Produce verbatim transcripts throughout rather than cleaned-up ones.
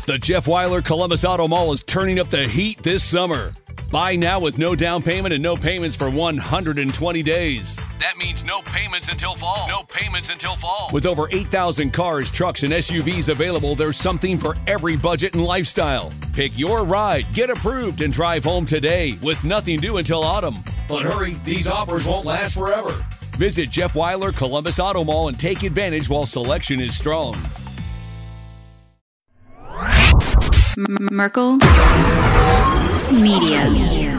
The Jeff Weiler Columbus Auto Mall is turning up the heat this summer. Buy now with no down payment and no payments for one hundred twenty days. That means no payments until fall. No payments until fall. With over eight thousand cars, trucks, and S U Vs available, there's something for every budget and lifestyle. Pick your ride, get approved, and drive home today with nothing due until autumn. But hurry, these offers won't last forever. Visit Jeff Weiler Columbus Auto Mall and take advantage while selection is strong. M- Merkel Media.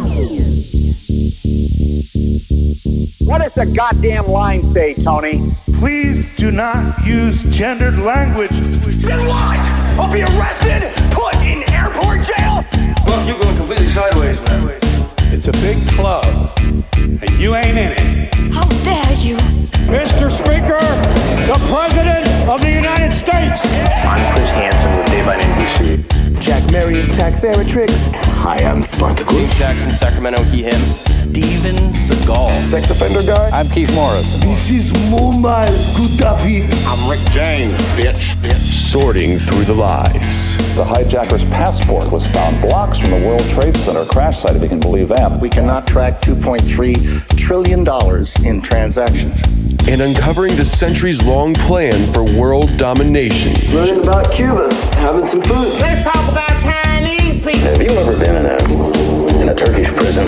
What does the goddamn line say, Tony? Please do not use gendered language. Then what? I'll be arrested, put in airport jail? Well, you're going completely sideways, man. It's a big club, and you ain't in it. How dare you? Mister Speaker, the President of the United States. I'm Chris Hansen with Dave on N B C. Jack Marius Tack Theratrix. Hi, I'm Spartacus. Dave Jackson, Sacramento, he, him. Steven Seagal. Sex offender guy. I'm Keith Morris. This is Muammar Gaddafi. I'm Rick James, bitch. bitch. Sorting through the lies. The hijacker's passport was found blocks from the World Trade Center crash site, if you can believe that. We cannot track two point three trillion dollars in transactions. And uncovering the centuries-long plan for world domination. Learning about Cuba, having some food. Let's talk about Chinese people. Have you ever been in a in a Turkish prison?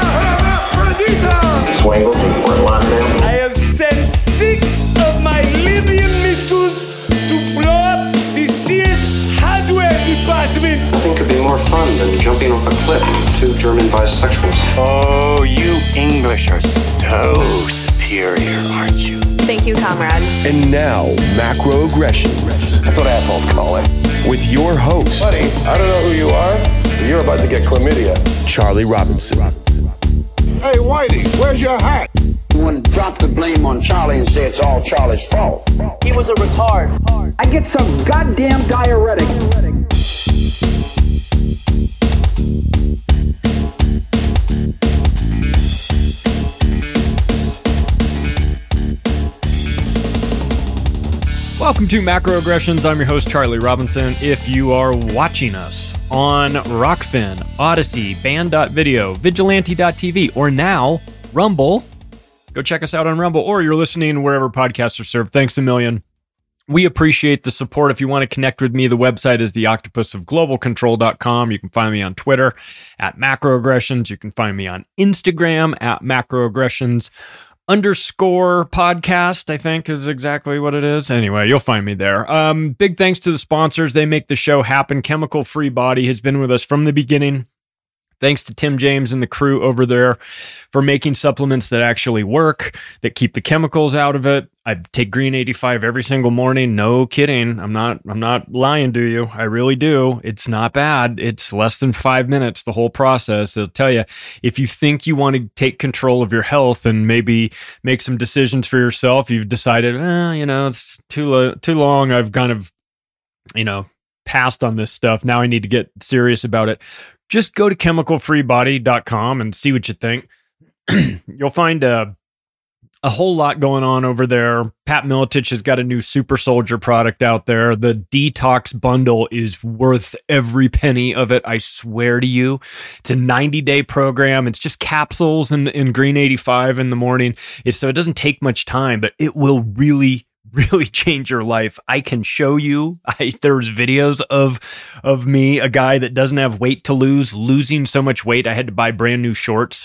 Swangles in Fort Lauderdale. I have sent six of my Libyan missiles to blow up the C S hardware department. Nothing could be more fun than jumping off a cliff with two German bisexuals. Oh, you English are so superior, aren't you? Thank you, comrade. And now, macroaggressions. That's what assholes call it. With your host, Buddy, I don't know who you are, but you're about to get chlamydia. Charlie Robinson. Hey, Whitey, where's your hat? You want to drop the blame on Charlie and say it's all Charlie's fault. He was a retard. I get some goddamn diuretic. Welcome to Macroaggressions. I'm your host, Charlie Robinson. If you are watching us on Rockfin, Odyssey, Band.video, Vigilante dot T V, or now Rumble, go check us out on Rumble, or you're listening wherever podcasts are served. Thanks a million. We appreciate the support. If you want to connect with me, the website is the octopus of global control dot com. You can find me on Twitter at Macroaggressions. You can find me on Instagram at Macroaggressions underscore podcast, I think is exactly what it is. Anyway, you'll find me there. Um, big thanks to the sponsors. They make the show happen. Chemical Free Body has been with us from the beginning. Thanks to Tim James and the crew over there for making supplements that actually work, that keep the chemicals out of it. I take Green eighty-five every single morning. No kidding. I'm not I'm not lying to you. I really do. It's not bad. It's less than five minutes, the whole process. It'll tell you if you think you want to take control of your health and maybe make some decisions for yourself. You've decided, eh, you know, it's too lo- too long. I've kind of, you know, passed on this stuff. Now I need to get serious about it. Just go to chemical free body dot com and see what you think. You'll find a, a whole lot going on over there. Pat Miletich has got a new Super Soldier product out there. The Detox Bundle is worth every penny of it, I swear to you. It's a ninety-day program. It's just capsules and, and Green eighty-five in the morning. It's, so it doesn't take much time, but it will really really change your life. I can show you. I, there's videos of of me, a guy that doesn't have weight to lose, losing so much weight I had to buy brand new shorts.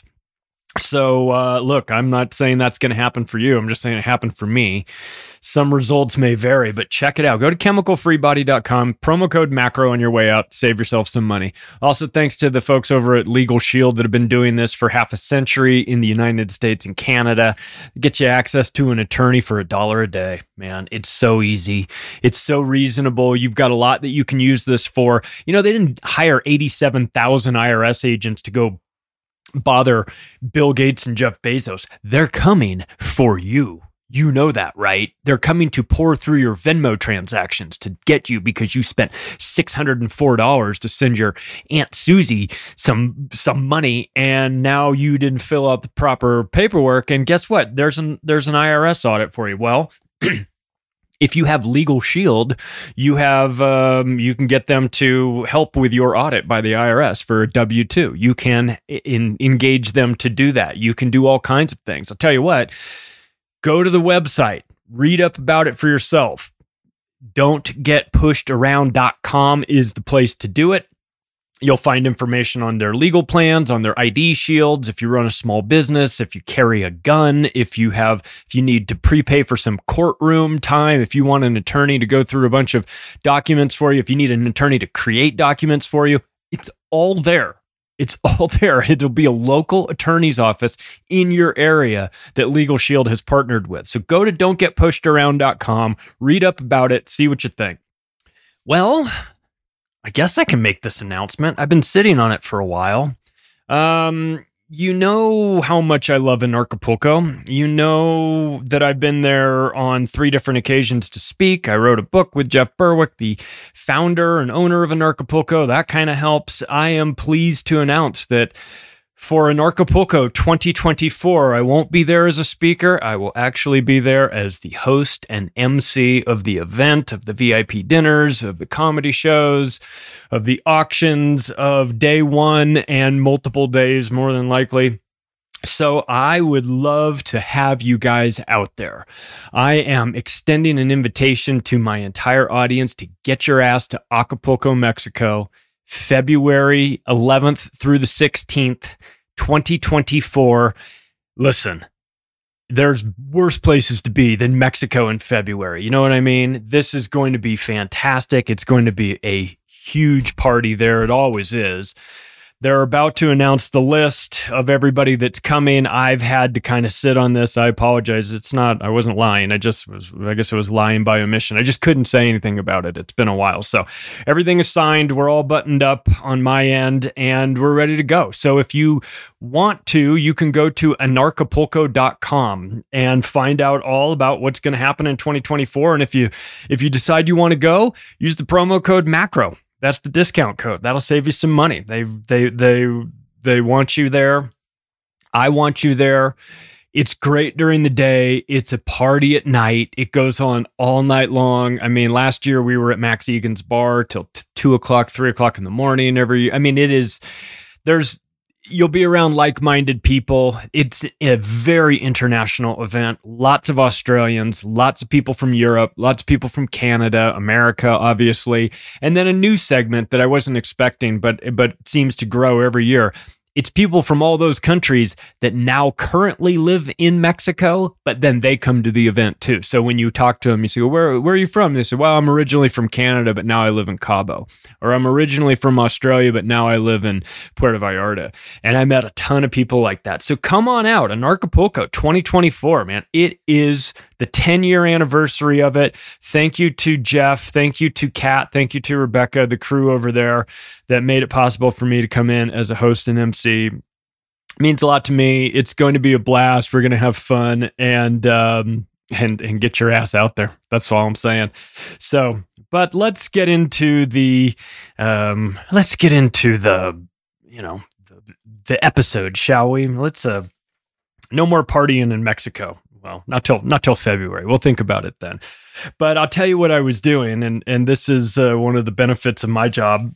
So uh, look, I'm not saying that's going to happen for you. I'm just saying it happened for me. Some results may vary, but check it out. Go to chemical free body dot com, promo code macro on your way out. Save yourself some money. Also, thanks to the folks over at Legal Shield that have been doing this for half a century in the United States and Canada. Get you access to an attorney for a dollar a day. Man, it's so easy. It's so reasonable. You've got a lot that you can use this for. You know, they didn't hire eighty-seven thousand I R S agents to go bother Bill Gates and Jeff Bezos. They're coming for you. You know that, right? They're coming to pour through your Venmo transactions to get you because you spent six hundred four dollars to send your Aunt Susie some some money, and now you didn't fill out the proper paperwork. And guess what? There's an there's an I R S audit for you. Well, If you have Legal Shield, you have um, you can get them to help with your audit by the I R S for a W two. You can in, engage them to do that. You can do all kinds of things. I'll tell you what, go to the website, read up about it for yourself. don't get pushed around dot com is the place to do it. You'll find information on their legal plans, on their I D shields, if you run a small business, if you carry a gun, if you have, if you need to prepay for some courtroom time, if you want an attorney to go through a bunch of documents for you, if you need an attorney to create documents for you, it's all there. It's all there. It'll be a local attorney's office in your area that Legal Shield has partnered with. So go to don't get pushed around dot com, read up about it, see what you think. Well, I guess I can make this announcement. I've been sitting on it for a while. Um, you know how much I love Anarchapulco. You know that I've been there on three different occasions to speak. I wrote a book with Jeff Berwick, the founder and owner of Anarchapulco. That kind of helps. I am pleased to announce that for Anarchapulco twenty twenty-four, I won't be there as a speaker. I will actually be there as the host and M C of the event, of the V I P dinners, of the comedy shows, of the auctions, of day one and multiple days, more than likely. So I would love to have you guys out there. I am extending an invitation to my entire audience to get your ass to Acapulco, Mexico, February eleventh through the sixteenth, twenty twenty-four. Listen, there's worse places to be than Mexico in February. You know what I mean? This is going to be fantastic. It's going to be a huge party there. It always is. They're about to announce the list of everybody that's coming. I've had to kind of sit on this. I apologize. It's not, I wasn't lying. I just was, I guess it was lying by omission. I just couldn't say anything about it. It's been a while. So everything is signed. We're all buttoned up on my end and we're ready to go. So if you want to, you can go to anarchapulco dot com and find out all about what's going to happen in twenty twenty-four. And if you, if you decide you want to go, use the promo code MACRO. That's the discount code. That'll save you some money. They they they they want you there. I want you there. It's great during the day. It's a party at night. It goes on all night long. I mean, last year we were at Max Egan's bar till t- two o'clock, three o'clock in the morning. Every, I mean, it is. There's. You'll be around like-minded people. It's a very international event. Lots of Australians, lots of people from Europe, lots of people from Canada, America, obviously. And then a new segment that I wasn't expecting, but but seems to grow every year. It's people from all those countries that now currently live in Mexico, but then they come to the event too. So when you talk to them, you say, well, where, where are you from? They say, well, I'm originally from Canada, but now I live in Cabo. Or I'm originally from Australia, but now I live in Puerto Vallarta. And I met a ton of people like that. So come on out, Anarchapulco twenty twenty-four, man. It is the ten-year anniversary of it. Thank you to Jeff. Thank you to Kat. Thank you to Rebecca, the crew over there that made it possible for me to come in as a host and M C. It means a lot to me. It's going to be a blast. We're going to have fun and um, and and get your ass out there. That's all I'm saying. So, but let's get into the um, let's get into the you know the, the episode, shall we? Let's uh, no more partying in Mexico. Well, not till not till February. We'll think about it then. But I'll tell you what I was doing, and and this is uh, one of the benefits of my job,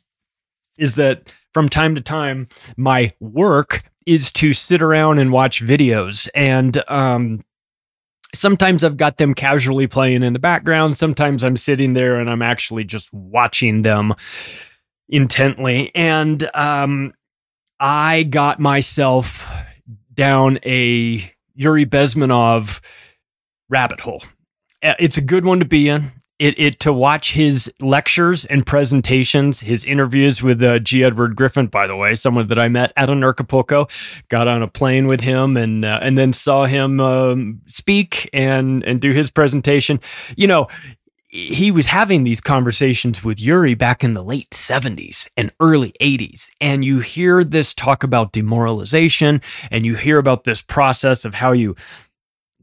is that from time to time, my work is to sit around and watch videos. And um, sometimes I've got them casually playing in the background. Sometimes I'm sitting there and I'm actually just watching them intently. And um, I got myself down a Yuri Bezmenov rabbit hole. It's a good one to be in. It, it to watch his lectures and presentations, his interviews with uh, G. Edward Griffin, by the way, someone that I met at Anarchapulco, got on a plane with him and uh, and then saw him um, speak and and do his presentation. You know, he was having these conversations with Yuri back in the late seventies and early eighties. And you hear this talk about demoralization and you hear about this process of how you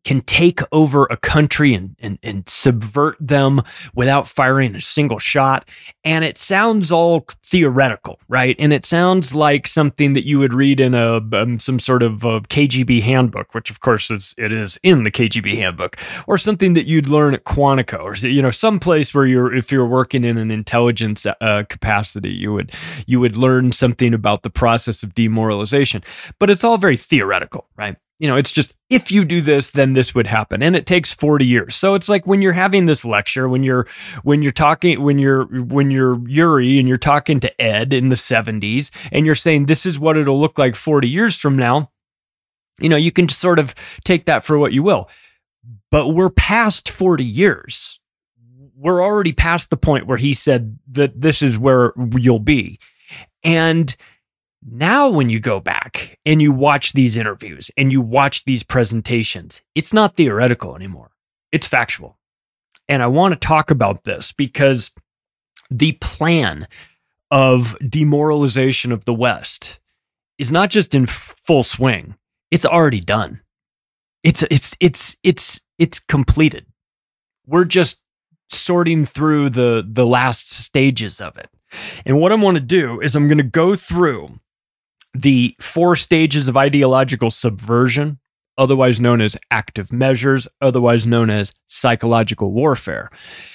can take over a country and, and, and subvert them without firing a single shot. And it sounds all theoretical, right? And it sounds like something that you would read in a um, some sort of uh, K G B handbook, which of course is, it is in the K G B handbook, or something that you'd learn at Quantico, or you know, some place where you're, if you're working in an intelligence uh, capacity, you would you would learn something about the process of demoralization. But it's all very theoretical, right? You know, it's just, if you do this, then this would happen. And it takes forty years. So it's like when you're having this lecture, when you're, when you're talking, when you're, when you're Yuri and you're talking to Ed in the seventies and you're saying, this is what it'll look like forty years from now, you know, you can sort of take that for what you will. But we're past forty years. We're already past the point where he said that this is where you'll be. And now, when you go back and you watch these interviews and you watch these presentations, it's not theoretical anymore. It's factual. And I want to talk about this because the plan of demoralization of the West is not just in full swing. It's already done. It's it's it's it's it's completed. We're just sorting through the the last stages of it. And what I want to do is I'm going to go through the four stages of ideological subversion, otherwise known as active measures, otherwise known as psychological warfare,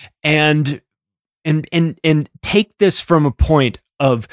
and and and and take this from a point of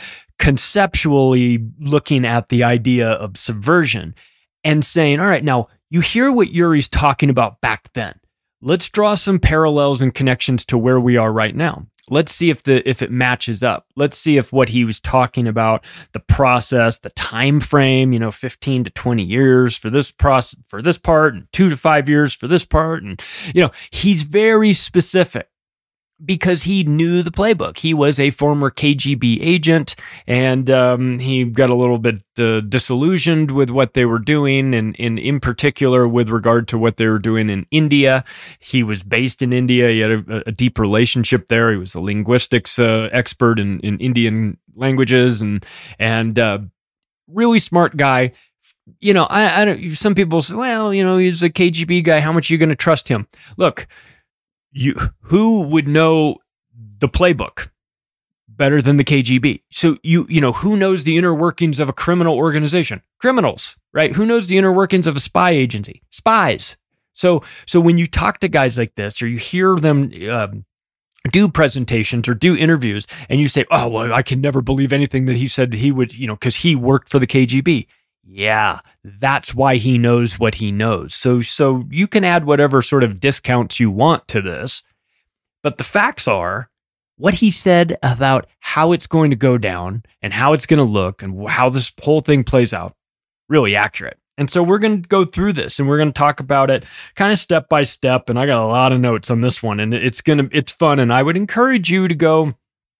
conceptually looking at the idea of subversion and saying, all right, now you hear what Yuri's talking about back then. Let's draw some parallels and connections to where we are right now. Let's see if the if it matches up. Let's see if what he was talking about, the process, the time frame, you know, fifteen to twenty years for this process, for this part, and two to five years for this part. And, you know, he's very specific because he knew the playbook. He was a former K G B agent, and um, he got a little bit uh, disillusioned with what they were doing, and, and in particular with regard to what they were doing in India. He was based in India. He had a, a deep relationship there. He was a linguistics uh, expert in, in Indian languages, and and uh, really smart guy. You know, I, I don't. Some people say, well, you know, he's a K G B guy. How much are you going to trust him? Look. You, who would know the playbook better than the K G B? So you you know, who knows the inner workings of a criminal organization? Criminals, right? Who knows the inner workings of a spy agency? Spies. So so when you talk to guys like this, or you hear them um, do presentations or do interviews, and you say, "Oh, well, I can never believe anything that he said he would," you know, because he worked for the K G B. Yeah, that's why he knows what he knows. So so you can add whatever sort of discounts you want to this, but the facts are what he said about how it's going to go down and how it's going to look and how this whole thing plays out, really accurate. And so we're going to go through this and we're going to talk about it kind of step by step. And I got a lot of notes on this one, and it's going to, it's fun. And I would encourage you to go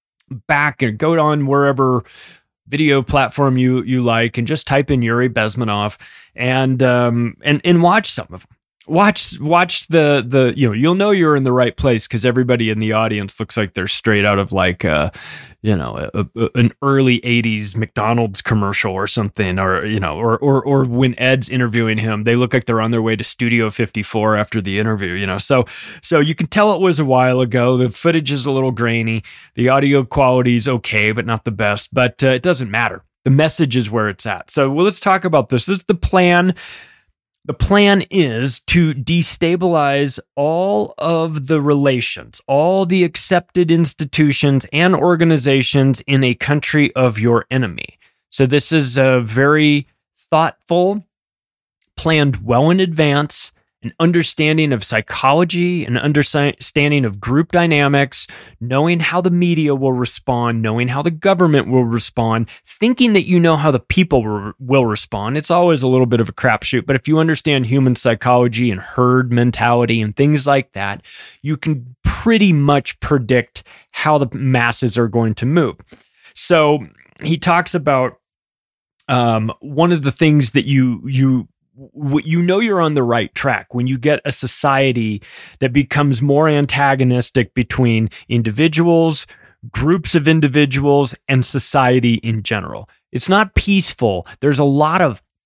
back and go on wherever video platform you you like and just type in Yuri Bezmenov and um and and watch some of them. Watch watch the the you know, you'll know you're in the right place because everybody in the audience looks like they're straight out of like uh you know a, a, an early eighties McDonald's commercial or something, or you know or or or when Ed's interviewing him, they look like they're on their way to Studio fifty-four after the interview, you know. So so you can tell it was a while ago. The footage is a little grainy. The audio quality is okay, but not the best. But uh, it doesn't matter. The message is where it's at. So well, let's talk about this. This is the plan. The plan is to destabilize all of the relations, all the accepted institutions and organizations in a country of your enemy. So this is a very thoughtful, planned well in advance, an understanding of psychology, an understanding of group dynamics, knowing how the media will respond, knowing how the government will respond, thinking that you know how the people will, will respond. It's always a little bit of a crapshoot, but if you understand human psychology and herd mentality and things like that, you can pretty much predict how the masses are going to move. So he talks about um, one of the things that you you you know you're on the right track when you get a society that becomes more antagonistic between individuals, groups of individuals, and society in general. It's not peaceful. There's a lot of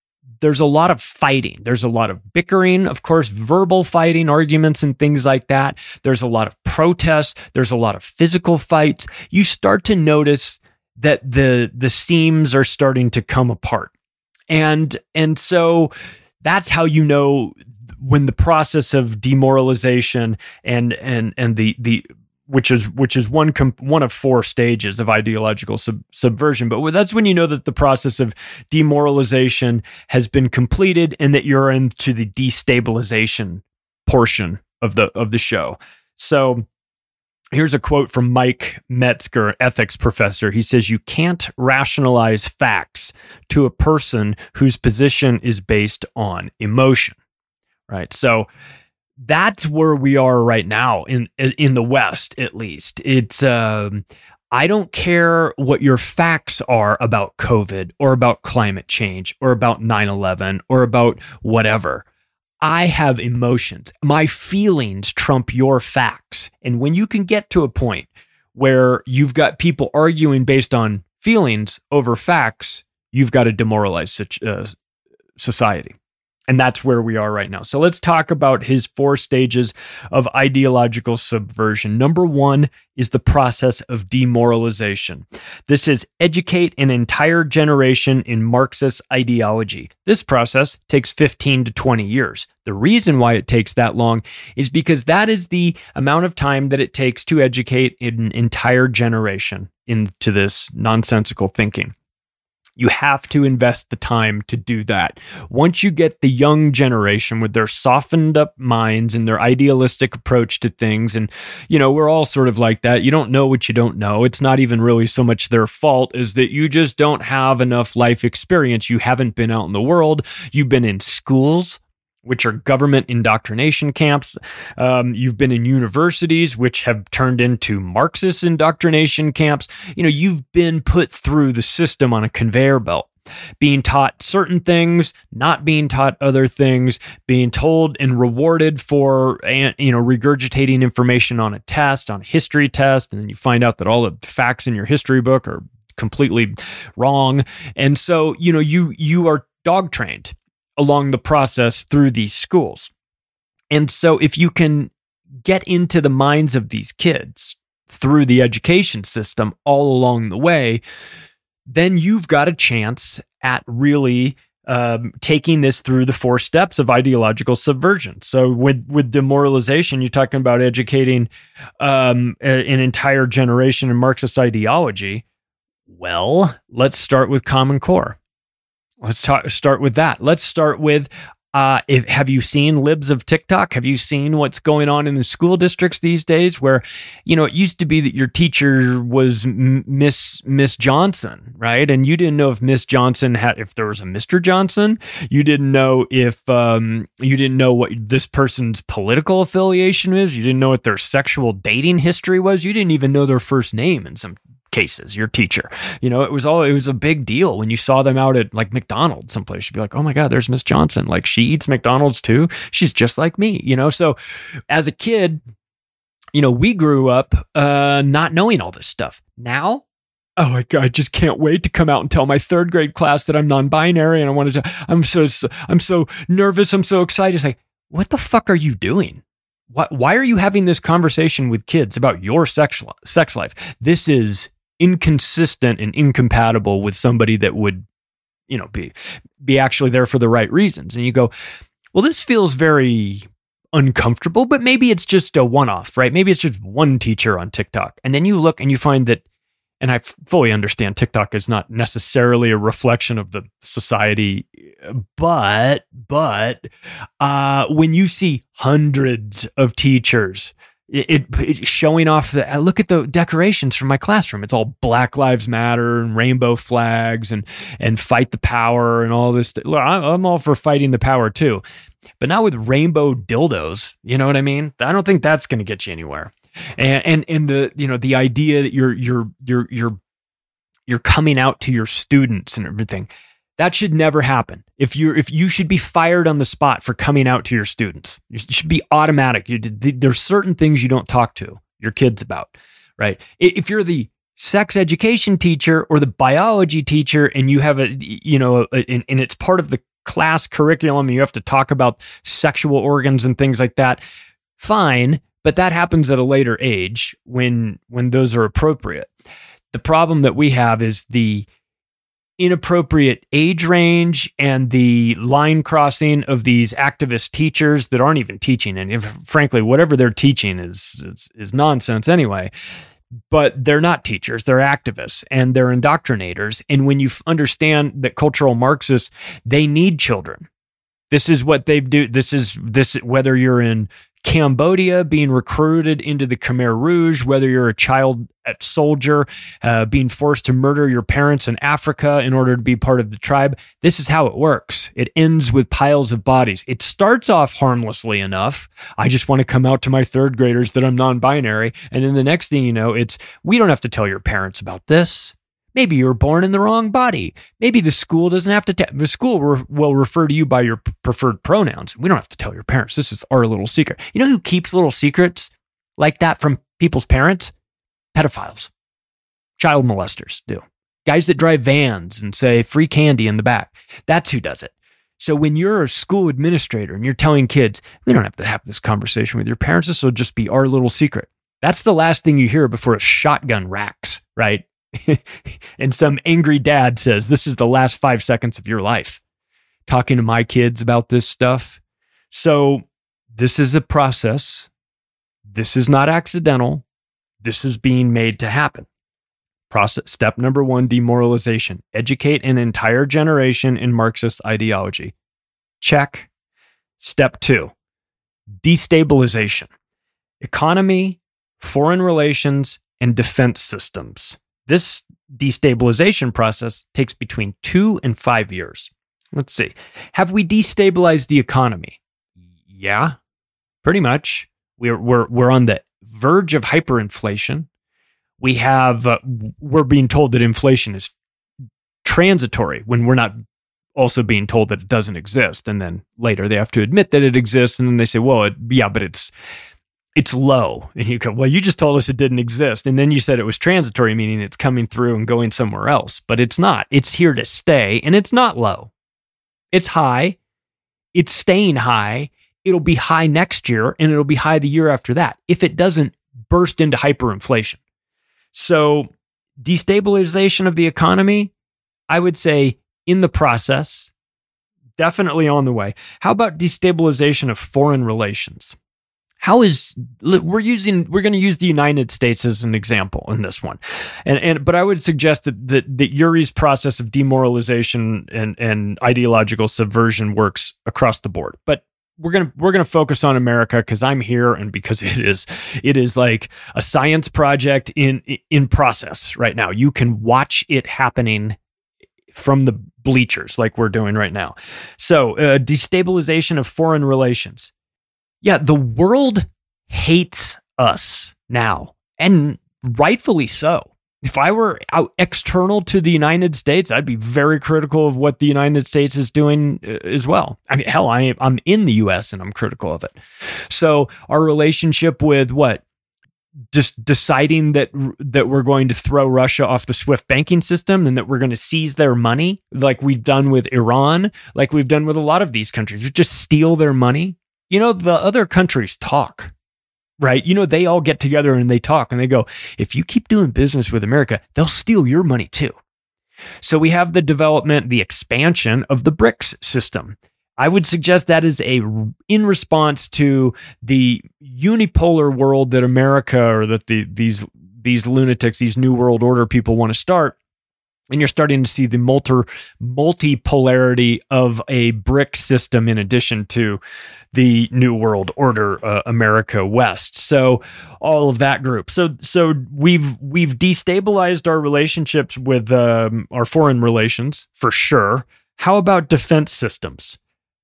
there's a lot of fighting. There's a lot of bickering, of course, verbal fighting, arguments and things like that. There's a lot of protests. There's a lot of physical fights. You start to notice that the the seams are starting to come apart. And and so that's how you know when the process of demoralization and and and the the which is which is one comp- one of four stages of ideological sub- subversion. But that's when you know that the process of demoralization has been completed and that you're into the destabilization portion of the of the show. So here's a quote from Mike Metzger, ethics professor. He says, "You can't rationalize facts to a person whose position is based on emotion." Right? So that's where we are right now in in the West, at least. It's um, I don't care what your facts are about COVID or about climate change or about nine eleven or about whatever. I have emotions. My feelings trump your facts. And when you can get to a point where you've got people arguing based on feelings over facts, you've got a demoralized uh, society. And that's where we are right now. So let's talk about his four stages of ideological subversion. Number one is the process of demoralization. This is educate an entire generation in Marxist ideology. This process takes fifteen to twenty years. The reason why it takes that long is because that is the amount of time that it takes to educate an entire generation into this nonsensical thinking. You have to invest the time to do that. Once you get the young generation with their softened up minds and their idealistic approach to things, and, you know, we're all sort of like that. You don't know what you don't know. It's not even really so much their fault as that you just don't have enough life experience. You haven't been out in the world. You've been in schools, which are government indoctrination camps. Um, you've been in universities, which have turned into Marxist indoctrination camps. You know, you've been put through the system on a conveyor belt, being taught certain things, not being taught other things, being told and rewarded for, you know, regurgitating information on a test, on a history test, and then you find out that all the facts in your history book are completely wrong. And so, you know, you you are dog trained along the process through these schools. And so if you can get into the minds of these kids through the education system all along the way, then you've got a chance at really um, taking this through the four steps of ideological subversion. So with, with demoralization, you're talking about educating um, a, an entire generation in Marxist ideology. Well, let's start with Common Core. Let's talk, start with that. Let's start with, uh, if, have you seen libs of TikTok? Have you seen what's going on in the school districts these days where, you know, it used to be that your teacher was Miss Miss Johnson, right? And you didn't know if Miss Johnson had, if there was a Mister Johnson. You didn't know if, um, you didn't know what this person's political affiliation is. You didn't know what their sexual dating history was. You didn't even know their first name in some cases, your teacher. You know, it was all, it was a big deal when you saw them out at like McDonald's someplace. You'd be like, oh my God, there's Miss Johnson. Like, she eats McDonald's too. She's just like me, you know? So as a kid, you know, we grew up uh, not knowing all this stuff. Now, oh my God, I just can't wait to come out and tell my third grade class that I'm non-binary and I wanted to, I'm so, I'm so nervous. I'm so excited. It's like, what the fuck are you doing? Why, why are you having this conversation with kids about your sex, sex life? This is inconsistent and incompatible with somebody that would, you know, be be actually there for the right reasons. And you go, well, this feels very uncomfortable, but maybe it's just a one-off, right? Maybe it's just one teacher on TikTok. And then you look and you find that, and I fully understand TikTok is not necessarily a reflection of the society, but, but uh, when you see hundreds of teachers It, it showing off the, look at the decorations from my classroom. It's all Black Lives Matter and rainbow flags and and fight the power and all this. Look, I'm all for fighting the power too, but not with rainbow dildos. You know what I mean? I don't think that's going to get you anywhere. And and and the, you know, the idea that you're you're you're you're you're coming out to your students and everything. That should never happen. If you're, if you should be fired on the spot for coming out to your students, you should be automatic. You, there's certain things you don't talk to your kids about, right? If you're the sex education teacher or the biology teacher, and you have a, you know, a, and, and it's part of the class curriculum, you have to talk about sexual organs and things like that. Fine, but that happens at a later age when when those are appropriate. The problem that we have is the inappropriate age range and the line crossing of these activist teachers that aren't even teaching. And if, frankly, whatever they're teaching is, is is nonsense anyway. But they're not teachers, they're activists and they're indoctrinators. And when you understand that cultural Marxists, they need children. This is what they do. This is this whether you're in Cambodia being recruited into the Khmer Rouge, whether you're a child soldier uh, being forced to murder your parents in Africa in order to be part of the tribe. This is how it works. It ends with piles of bodies. It starts off harmlessly enough. I just want to come out to my third graders that I'm non-binary. And then the next thing you know, it's, we don't have to tell your parents about this. Maybe you were born in the wrong body. Maybe the school doesn't have to, te- the school re- will refer to you by your p- preferred pronouns. We don't have to tell your parents. This is our little secret. You know who keeps little secrets like that from people's parents? Pedophiles. Child molesters do. Guys that drive vans and say free candy in the back. That's who does it. So when you're a school administrator and you're telling kids, we don't have to have this conversation with your parents. This will just be our little secret. That's the last thing you hear before a shotgun racks, right? And some angry dad says, this is the last five seconds of your life. Talking to my kids about this stuff. So this is a process. This is not accidental. This is being made to happen. Process. Step number one, demoralization. Educate an entire generation in Marxist ideology. Check. Step two, destabilization. Economy, foreign relations, and defense systems. This destabilization process takes between two and five years. Let's see. Have we destabilized the economy? Yeah, pretty much. We're we're we're on the verge of hyperinflation. We have uh, we're being told that inflation is transitory when we're not also being told that it doesn't exist. And then later they have to admit that it exists, and then they say, "Well, it, yeah, but it's." It's low." And you go, well, you just told us it didn't exist. And then you said it was transitory, meaning it's coming through and going somewhere else. But it's not. It's here to stay, and it's not low. It's high. It's staying high. It'll be high next year, and it'll be high the year after that if it doesn't burst into hyperinflation. So destabilization of the economy, I would say in the process, definitely on the way. How about destabilization of foreign relations? How is we're using we're going to use the United States as an example in this one, and and but I would suggest that that, that Yuri's process of demoralization and and ideological subversion works across the board. But we're gonna we're gonna focus on America because I'm here and because it is it is like a science project in in process right now. You can watch it happening from the bleachers like we're doing right now. So uh, destabilization of foreign relations. Yeah, the world hates us now, and rightfully so. If I were out external to the United States, I'd be very critical of what the United States is doing as well. I mean, hell, I am, I'm in the U S and I'm critical of it. So our relationship with what? Just deciding that that we're going to throw Russia off the SWIFT banking system and that we're going to seize their money like we've done with Iran, like we've done with a lot of these countries. We just steal their money. You know, the other countries talk, right? You know, they all get together and they talk and they go, if you keep doing business with America, they'll steal your money too. So we have the development, the expansion of the BRICS system. I would suggest that is a in response to the unipolar world that America or that the these these lunatics, these New World Order people want to start. And you're starting to see the multi multipolarity of a BRICS system in addition to the New World Order, uh, America West. So all of that group. So so we've we've destabilized our relationships with um, our foreign relations for sure. How about defense systems?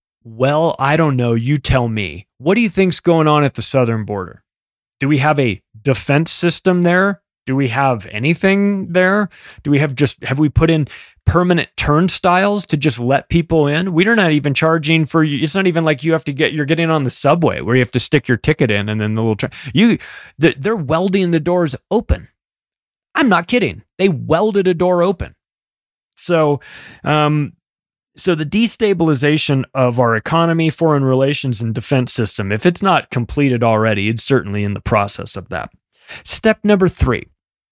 Well, I don't know. You tell me. What do you think's going on at the southern border? Do we have a defense system there? Do we have anything there? Do we have just, have we put in permanent turnstiles to just let people in? We're not even charging for you. It's not even like you have to get, you're getting on the subway where you have to stick your ticket in and then the little, turn, you, they're welding the doors open. I'm not kidding. They welded a door open. So, um, So the destabilization of our economy, foreign relations, and defense system, if it's not completed already, it's certainly in the process of that. Step number three,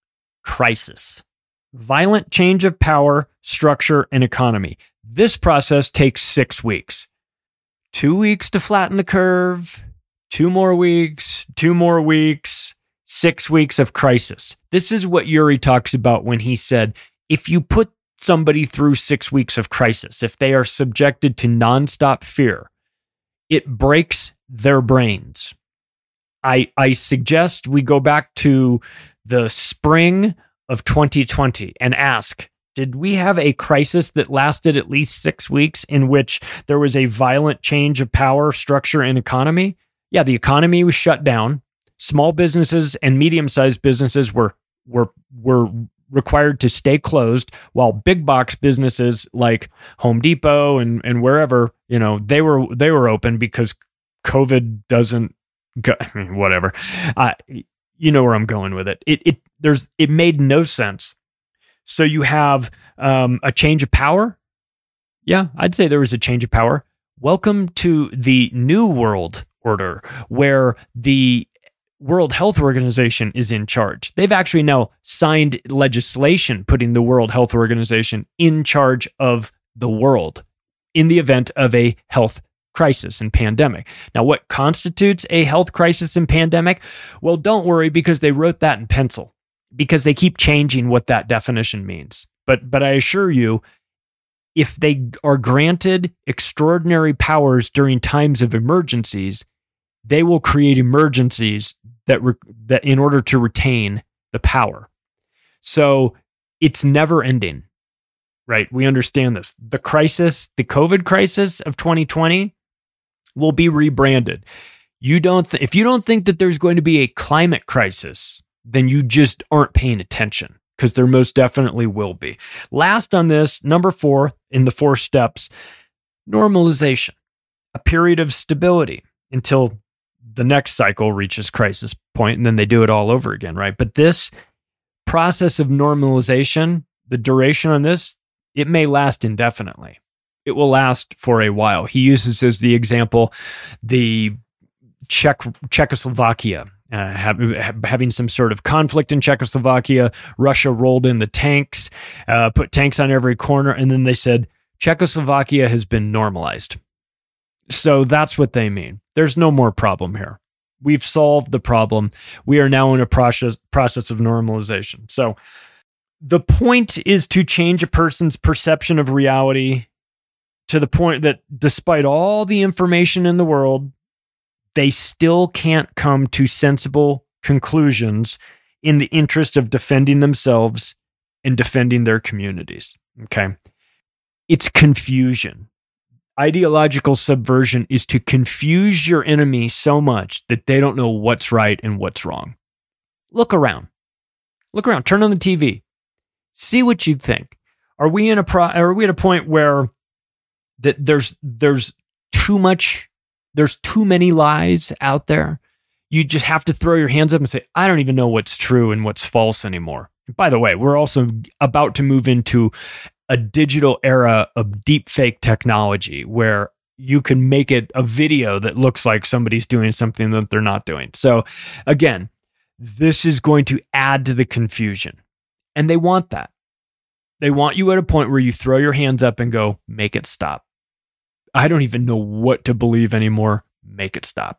crisis. Violent change of power, structure, and economy. This process takes six weeks. Two weeks to flatten the curve, two more weeks, two more weeks, six weeks of crisis. This is what Yuri talks about when he said, if you put somebody through six weeks of crisis, if they are subjected to nonstop fear, it breaks their brains. I, I suggest we go back to the spring of twenty twenty and ask, did we have a crisis that lasted at least six weeks in which there was a violent change of power, structure, and economy? Yeah, the economy was shut down. Small businesses and medium-sized businesses were were were required to stay closed, while big box businesses like Home Depot and and wherever, you know, they were they were open because COVID doesn't go, I mean, whatever. Uh, you know where I'm going with it. It it there's it made no sense. So you have um, a change of power. Yeah, I'd say there was a change of power. Welcome to the new world order, where the World Health Organization is in charge. They've actually now signed legislation putting the World Health Organization in charge of the world in the event of a health crisis and pandemic. Now, what constitutes a health crisis and pandemic? Well, don't worry, because they wrote that in pencil, because they keep changing what that definition means. But but I assure you, if they are granted extraordinary powers during times of emergencies, they will create emergencies that re- that in order to retain the power. So it's never ending, right? We understand this. The crisis, the COVID crisis of twenty twenty, will be rebranded. You don't th- if you don't think that there's going to be a climate crisis, then you just aren't paying attention, because there most definitely will be. Last on this, number four in the four steps, normalization, a period of stability until the next cycle reaches crisis point, and then they do it all over again, right? But this process of normalization, the duration on this, it may last indefinitely. It will last for a while. He uses as the example the Czech Czechoslovakia. Uh, have, have, having some sort of conflict in Czechoslovakia, Russia rolled in the tanks, uh, put tanks on every corner, and then they said, Czechoslovakia has been normalized. So that's what they mean. There's no more problem here. We've solved the problem. We are now in a process process of normalization. So the point is to change a person's perception of reality to the point that despite all the information in the world, they still can't come to sensible conclusions in the interest of defending themselves and defending their communities. Okay. It's confusion. Ideological subversion is to confuse your enemy so much that they don't know what's right and what's wrong. Look around. Look around. Turn on the T V. See what you think. Are we in a pro- are we at a point where that there's there's too much there's too many lies out there? You just have to throw your hands up and say, I don't even know what's true and what's false anymore. And by the way, we're also about to move into a digital era of deepfake technology where you can make it a video that looks like somebody's doing something that they're not doing. So again, this is going to add to the confusion. And they want that. They want you at a point where you throw your hands up and go, make it stop. I don't even know what to believe anymore. Make it stop.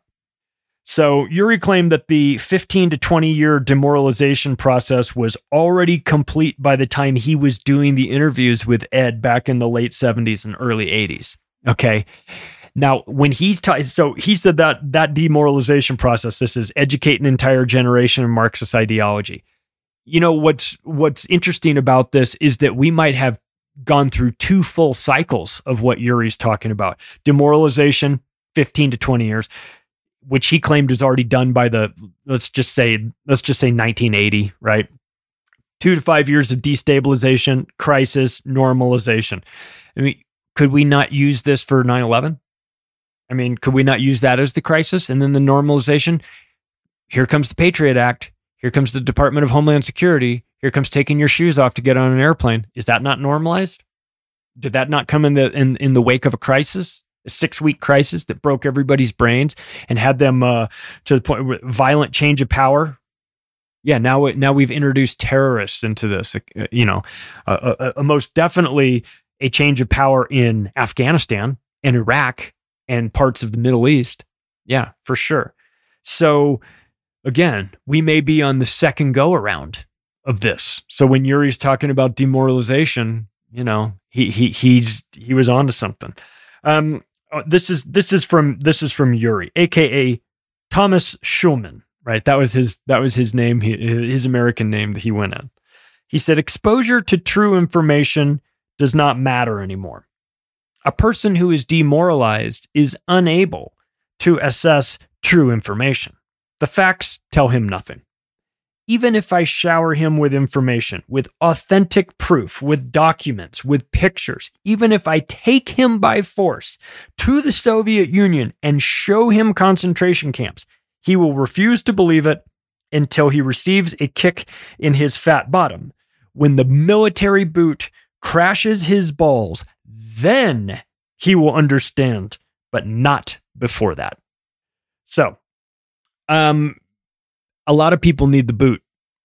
So Yuri claimed that the fifteen to twenty year demoralization process was already complete by the time he was doing the interviews with Ed back in the late seventies and early eighties. Okay. Now, when he's ta- so he said that that demoralization process, this is educate an entire generation in Marxist ideology. You know, what's what's interesting about this is that we might have gone through two full cycles of what Yuri's talking about. Demoralization, fifteen to twenty years, which he claimed was already done by the, let's just say, let's just say nineteen eighty, right? Two to five years of destabilization, crisis, normalization. I mean, could we not use this for nine eleven? I mean, could we not use that as the crisis and then the normalization? Here comes the Patriot Act. Here comes the Department of Homeland Security. Here comes taking your shoes off to get on an airplane. Is that not normalized? Did that not come in the in, in the wake of a crisis? A six-week crisis that broke everybody's brains and had them uh, to the point where violent change of power. Yeah, now now we've introduced terrorists into this. Uh, you know, uh, uh, uh, most definitely a change of power in Afghanistan and Iraq and parts of the Middle East. Yeah, for sure. So again, we may be on the second go around of this. So when Yuri's talking about demoralization, you know, he he he's he was onto something. Um, this is this is from this is from Yuri, aka Thomas Schulman, right? That was his that was his name, his American name that he went in. He said, exposure to true information does not matter anymore. A person who is demoralized is unable to assess true information. The facts tell him nothing. Even if I shower him with information, with authentic proof, with documents, with pictures, even if I take him by force to the Soviet Union and show him concentration camps, he will refuse to believe it until he receives a kick in his fat bottom. When the military boot crashes his balls, then he will understand, but not before that. So, um, a lot of people need the boot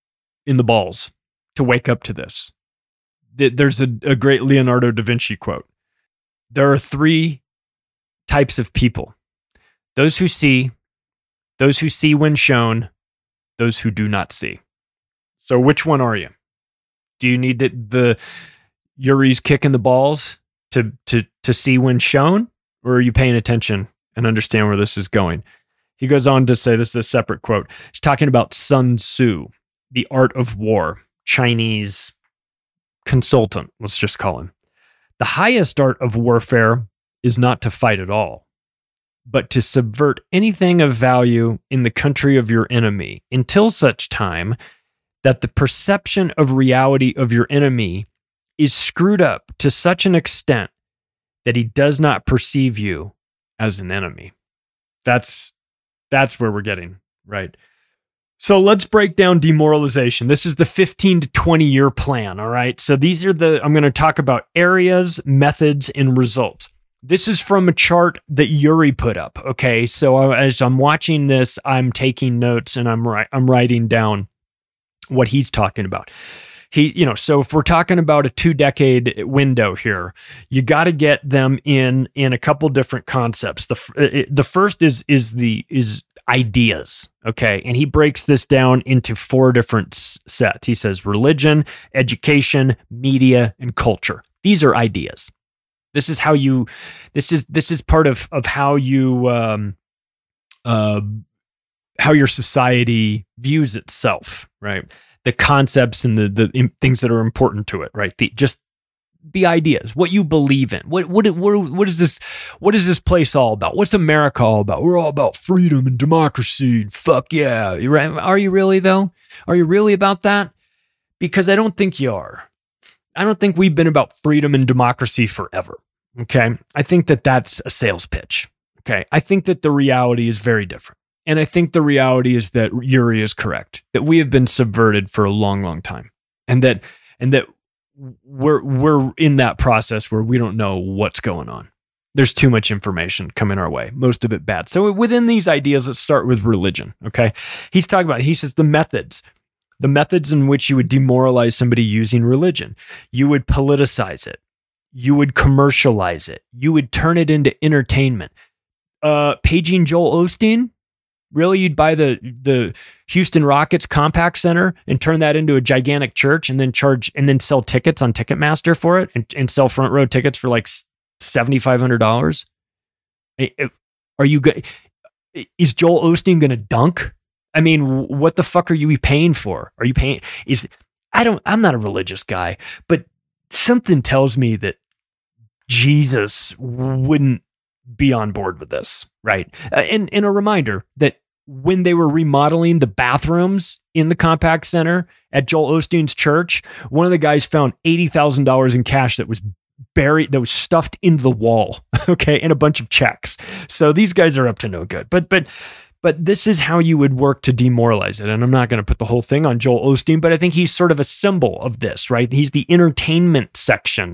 in the balls to wake up to this. There's a, a great Leonardo da Vinci quote. There are three types of people. Those who see, those who see when shown, those who do not see. So which one are you? Do you need the, the Yuri's kicking the balls to, to, to see when shown? Or are you paying attention and understand where this is going? He goes on to say, this is a separate quote. He's talking about Sun Tzu, the art of war, Chinese consultant, let's just call him. The highest art of warfare is not to fight at all, but to subvert anything of value in the country of your enemy until such time that the perception of reality of your enemy is screwed up to such an extent that he does not perceive you as an enemy. That's That's where we're getting, right? So let's break down demoralization. This is the fifteen to twenty year plan, all right? So these are the, I'm going to talk about areas, methods, and results. This is from a chart that Yuri put up, okay? So as I'm watching this, I'm taking notes and I'm ri- I'm writing down what he's talking about. He, you know, so if we're talking about a two decade window here, you got to get them in in a couple different concepts. The it, the first is is the is ideas, okay, and he breaks this down into four different sets. He says religion, education, media, and culture. These are ideas. This is how you. This is this is part of of how you um, uh, how your society views itself, right? The concepts and the the things that are important to it, right? The just the ideas, what you believe in. What what what what is this? What is this place all about? What's America all about? We're all about freedom and democracy. And fuck yeah, right? Are you really though? Are you really about that? Because I don't think you are. I don't think we've been about freedom and democracy forever. Okay, I think that that's a sales pitch. Okay, I think that the reality is very different. And I think the reality is that Yuri is correct, that we have been subverted for a long, long time. And that and that we're we're in that process where we don't know what's going on. There's too much information coming our way, most of it bad. So within these ideas, let's start with religion, okay? He's talking about, he says the methods, the methods in which you would demoralize somebody using religion. You would politicize it. You would commercialize it. You would turn it into entertainment. Uh, paging Joel Osteen? Really, you'd buy the the Houston Rockets Compact Center and turn that into a gigantic church, and then charge and then sell tickets on Ticketmaster for it, and, and sell front row tickets for like seventy five hundred dollars? Are you good? Is Joel Osteen going to dunk? I mean, what the fuck are you paying for? Are you paying? Is I don't. I'm not a religious guy, but something tells me that Jesus wouldn't be on board with this, right? Uh, and and a reminder that when they were remodeling the bathrooms in the Compact Center at Joel Osteen's church, one of the guys found eighty thousand dollars in cash that was buried, that was stuffed into the wall, okay, and a bunch of checks. So these guys are up to no good. But but but this is how you would work to demoralize it. And I'm not going to put the whole thing on Joel Osteen, but I think he's sort of a symbol of this, right? He's the entertainment section,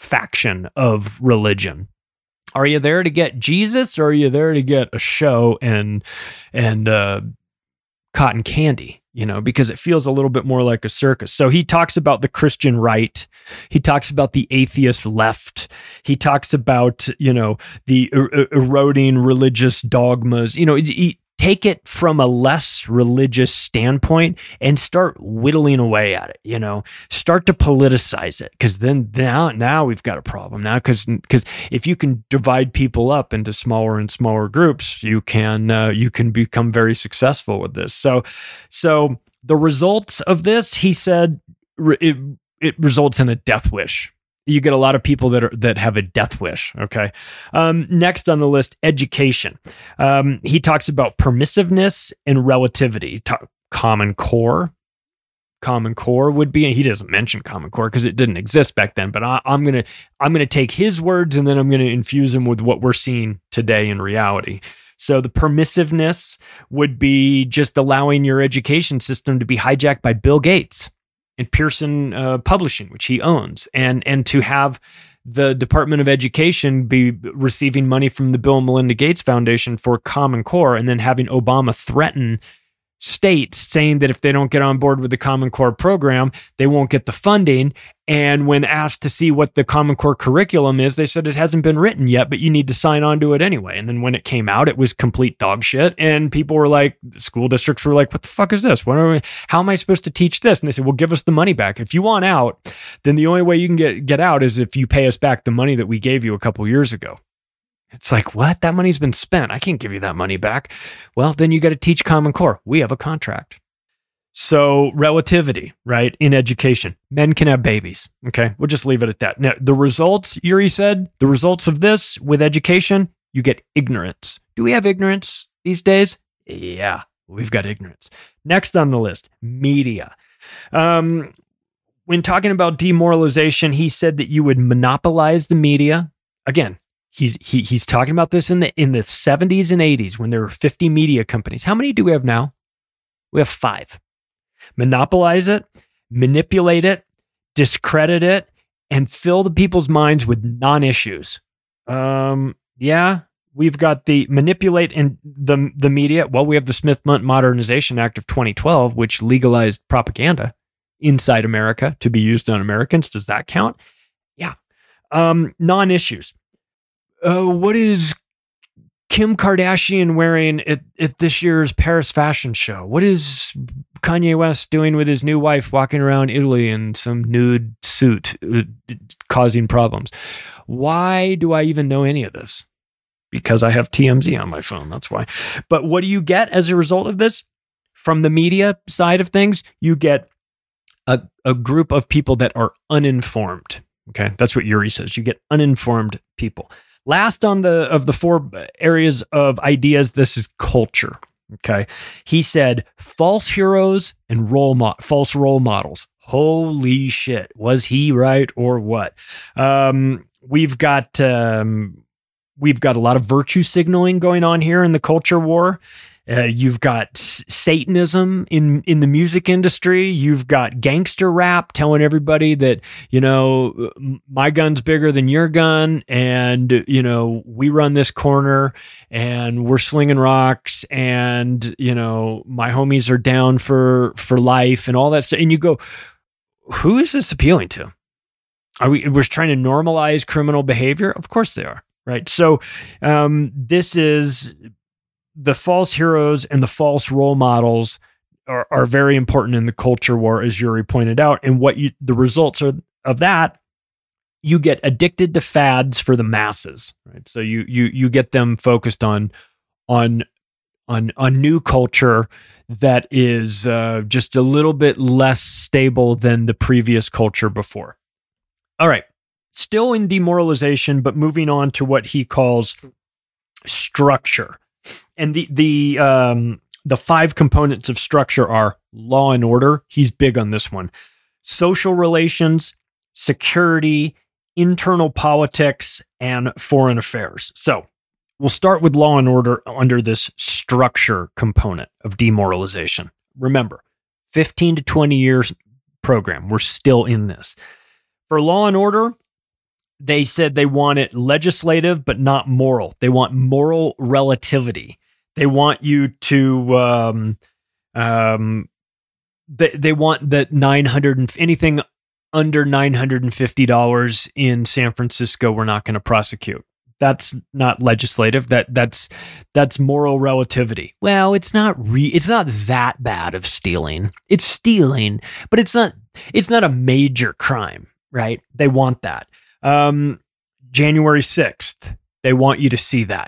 faction of religion. Are you there to get Jesus, or are you there to get a show and and uh, cotton candy? You know, because it feels a little bit more like a circus. So he talks about the Christian right. He talks about the atheist left. He talks about, you know, the er- eroding religious dogmas. You know, he, take it from a less religious standpoint and start whittling away at it, you know, start to politicize it. Cause then now, now we've got a problem now. Cause, cause if you can divide people up into smaller and smaller groups, you can, uh, you can become very successful with this. So, so the results of this, he said, it, it results in a death wish. You get a lot of people that are that have a death wish. Okay. Um, next on the list, education. Um, he talks about permissiveness and relativity. Ta- Common Core. Common Core would be. He doesn't mention Common Core because it didn't exist back then. But I, I'm gonna I'm gonna take his words and then I'm gonna infuse them with what we're seeing today in reality. So the permissiveness would be just allowing your education system to be hijacked by Bill Gates and Pearson uh, Publishing, which he owns, and and to have the Department of Education be receiving money from the Bill and Melinda Gates Foundation for Common Core, and then having Obama threaten states saying that if they don't get on board with the Common Core program, they won't get the funding. And when asked to see what the Common Core curriculum is, they said it hasn't been written yet, but you need to sign on to it anyway. And then when it came out, it was complete dog shit. And people were like, school districts were like, what the fuck is this? What are we, how am I supposed to teach this? And they said, well, give us the money back. If you want out, then the only way you can get, get out is if you pay us back the money that we gave you a couple years ago. It's like, what? That money's been spent. I can't give you that money back. Well, then you got to teach Common Core. We have a contract. So relativity, right? In education, men can have babies. Okay. We'll just leave it at that. Now, the results, Yuri said, the results of this with education, you get ignorance. Do we have ignorance these days? Yeah, we've got ignorance. Next on the list, media. Um, when talking about demoralization, he said that you would monopolize the media. Again, He's he he's talking about this in the in the seventies and eighties when there were fifty media companies. How many do we have now? We have five. Monopolize it, manipulate it, discredit it, and fill the people's minds with non-issues. Um, yeah, we've got the manipulate and the the media. Well, we have the Smith Modernization Act of twenty twelve, which legalized propaganda inside America to be used on Americans. Does that count? Yeah. Um, non-issues. Uh, what is Kim Kardashian wearing at, at this year's Paris fashion show? What is Kanye West doing with his new wife walking around Italy in some nude suit, uh, causing problems? Why do I even know any of this? Because I have T M Z on my phone. That's why. But what do you get as a result of this? From the media side of things, you get a, a group of people that are uninformed. Okay, that's what Yuri says. You get uninformed people. Last on the of the four areas of ideas, this is culture. Okay, he said false heroes and role mo- false role models. Holy shit, was he right or what? Um, we've got um, we've got a lot of virtue signaling going on here in the culture war. Uh, you've got s- Satanism in, in the music industry. You've got gangster rap telling everybody that, you know, my gun's bigger than your gun. And, you know, we run this corner and we're slinging rocks and, you know, my homies are down for, for life and all that stuff. And you go, who is this appealing to? Are we, we're trying to normalize criminal behavior? Of course they are. Right. So um, this is... the false heroes and the false role models are, are very important in the culture war, as Yuri pointed out. And what you, the results are of that, you get addicted to fads for the masses, right? So you you you get them focused on on on a new culture that is uh, just a little bit less stable than the previous culture before. All right, still in demoralization, but moving on to what he calls structure. And the the um, the five components of structure are law and order. He's big on this one. Social relations, security, internal politics, and foreign affairs. So we'll start with law and order under this structure component of demoralization. Remember, fifteen to twenty years program. We're still in this. For law and order, They said they want it legislative, but not moral. They want moral relativity. They want you to, um, um, they, they want that nine hundred and anything under nine hundred fifty dollars in San Francisco, we're not going to prosecute. That's not legislative. That that's that's moral relativity. Well, it's not re- it's not that bad of stealing. It's stealing, but it's not it's not a major crime, right? They want that. Um, January sixth, they want you to see that.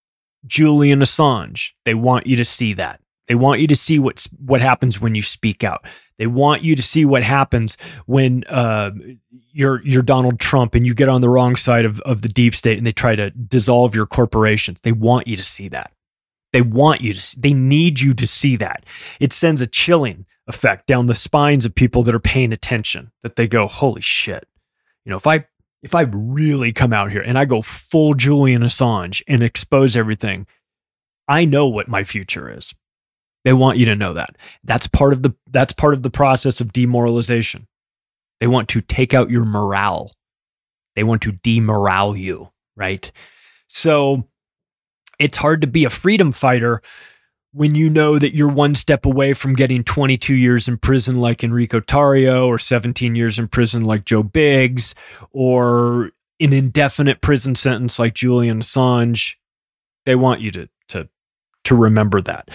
Julian Assange, they want you to see that. They want you to see what's what happens when you speak out. They want you to see what happens when uh, you're you're Donald Trump and you get on the wrong side of, of the deep state and they try to dissolve your corporations. They want you to see that. They want you to see, they need you to see that. It sends a chilling effect down the spines of people that are paying attention, that they go, holy shit. You know, if I if I really come out here and I go full Julian Assange and expose everything, I know what my future is. They want you to know that. That's part of the that's part of the process of demoralization. They want to take out your morale. They want to demorale you, right? So it's hard to be a freedom fighter when you know that you're one step away from getting twenty-two years in prison like Enrico Tarrio, or seventeen years in prison like Joe Biggs, or an indefinite prison sentence like Julian Assange. They want you to to to remember that.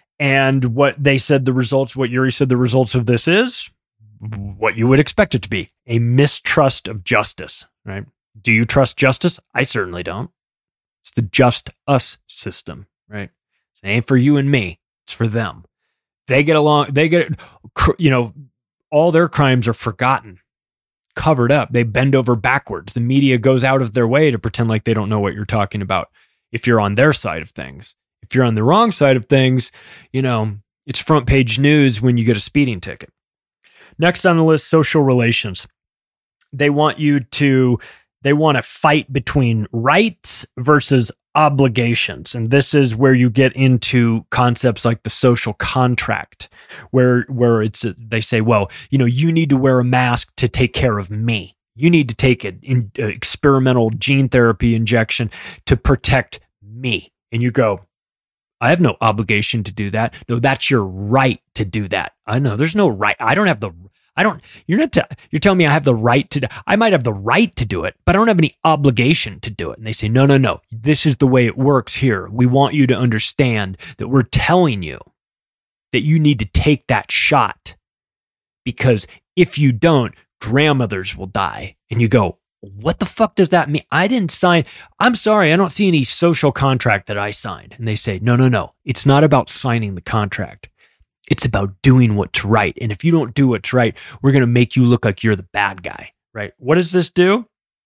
And what they said the results, what Yuri said the results of this is, what you would expect it to be, a mistrust of justice, right? Do you trust justice? I certainly don't. It's the just us system, right? It ain't for you and me. It's for them. They get along, they get, you know, all their crimes are forgotten, covered up. They bend over backwards. The media goes out of their way to pretend like they don't know what you're talking about if you're on their side of things. If you're on the wrong side of things, you know, it's front page news when you get a speeding ticket. Next on the list, social relations. They want you to, they want to fight between rights versus obligations. And this is where you get into concepts like the social contract, where, where it's, they say, well, you know, you need to wear a mask to take care of me. You need to take an in, uh, experimental gene therapy injection to protect me. And you go, I have no obligation to do that. No, that's your right to do that. I know there's no right. I don't have the, I don't, you're not, t- you're telling me I have the right to, I might have the right to do it, but I don't have any obligation to do it. And they say, no, no, no, this is the way it works here. We want you to understand that we're telling you that you need to take that shot, because if you don't, grandmothers will die. And you go, what the fuck does that mean? I didn't sign. I'm sorry. I don't see any social contract that I signed. And they say, no, no, no. It's not about signing the contract. It's about doing what's right. And if you don't do what's right, we're going to make you look like you're the bad guy, right? What does this do?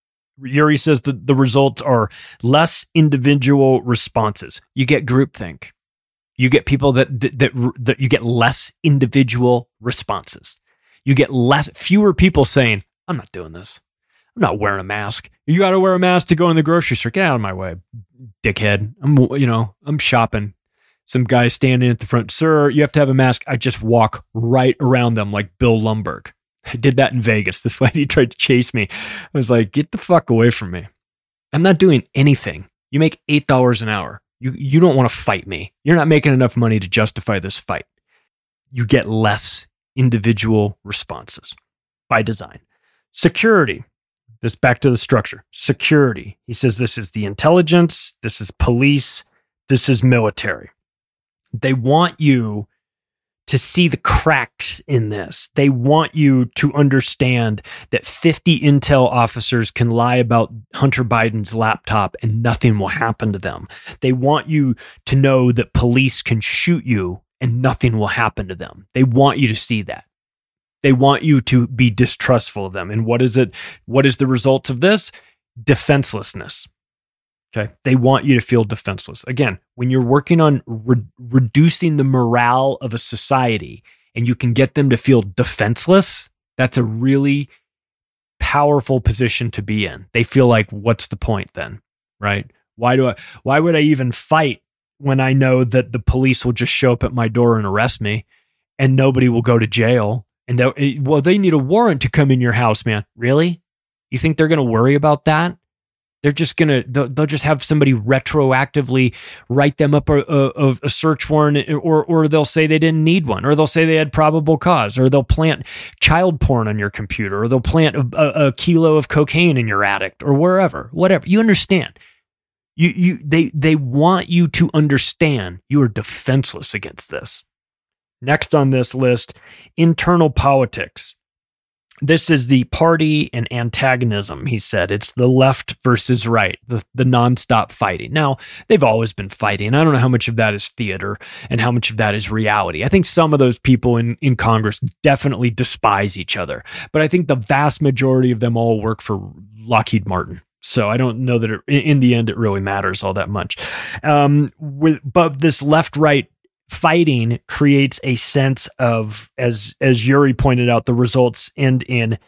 Yuri says that the results are less individual responses. You get groupthink. You get people that, that, that, that you get less individual responses. You get less, fewer people saying, I'm not doing this. I'm not wearing a mask. You got to wear a mask to go in the grocery store. Get out of my way, dickhead. I'm, you know, I'm shopping. Some guy standing at the front. Sir, you have to have a mask. I just walk right around them like Bill Lumbergh. I did that in Vegas. This lady tried to chase me. I was like, get the fuck away from me. I'm not doing anything. You make eight dollars an hour. You, you don't want to fight me. You're not making enough money to justify this fight. You get less individual responses by design. Security. This back to the structure. Security. He says this is the intelligence, this is police, this is military. They want you to see the cracks in this. They want you to understand that fifty intel officers can lie about Hunter Biden's laptop and nothing will happen to them. They want you to know that police can shoot you and nothing will happen to them. They want you to see that. They want you to be distrustful of them. And what is it? What is the result of this? Defenselessness. Okay. They want you to feel defenseless. Again, when you're working on re- reducing the morale of a society and you can get them to feel defenseless, that's a really powerful position to be in. They feel like, what's the point then? Right? Why do I, why would I even fight when I know that the police will just show up at my door and arrest me and nobody will go to jail? And they, well, they need a warrant to come in your house, man. Really? You think they're going to worry about that? They're just going to, they'll, they'll just have somebody retroactively write them up a, a, a search warrant, or or they'll say they didn't need one, or they'll say they had probable cause, or they'll plant child porn on your computer, or they'll plant a, a, a kilo of cocaine in your attic, or wherever, whatever. You understand. You you they they want you to understand you are defenseless against this. Next on this list, internal politics. This is the party and antagonism, he said. It's the left versus right, the, the nonstop fighting. Now, they've always been fighting. I don't know how much of that is theater and how much of that is reality. I think some of those people in, in Congress definitely despise each other. But I think the vast majority of them all work for Lockheed Martin. So I don't know that it, in the end it really matters all that much. Um, with, but this left-right fighting creates a sense of, as as Yuri pointed out, the results end in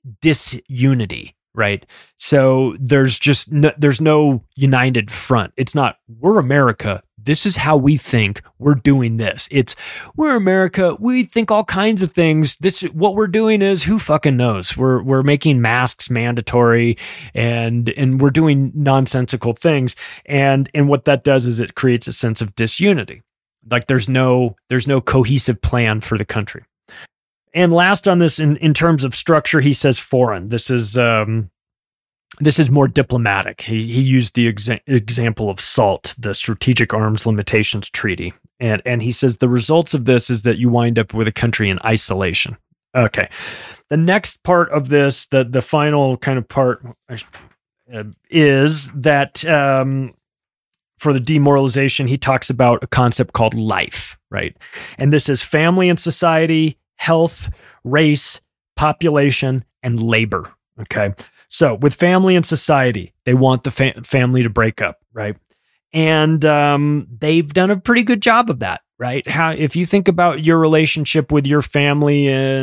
disunity, right? So there's just no, there's no united front. It's not, we're America, this is how we think, we're doing this. It's, we're America, we think all kinds of things. This, what we're doing is, who fucking knows? We're we're making masks mandatory, and and we're doing nonsensical things. And and what that does is it creates a sense of disunity. Like there's no there's no cohesive plan for the country. And last on this, in, in terms of structure, he says foreign. This is um, this is more diplomatic. He he used the exa- example of SALT, the Strategic Arms Limitations Treaty, and and he says the results of this is that you wind up with a country in isolation. Okay, the next part of this, the the final kind of part, uh, is that. Um, For the demoralization, he talks about a concept called life, right? And this is family and society, health, race, population, and labor, okay? So with family and society, they want the fa- family to break up, right? And um, they've done a pretty good job of that, right? How, if you think about your relationship with your family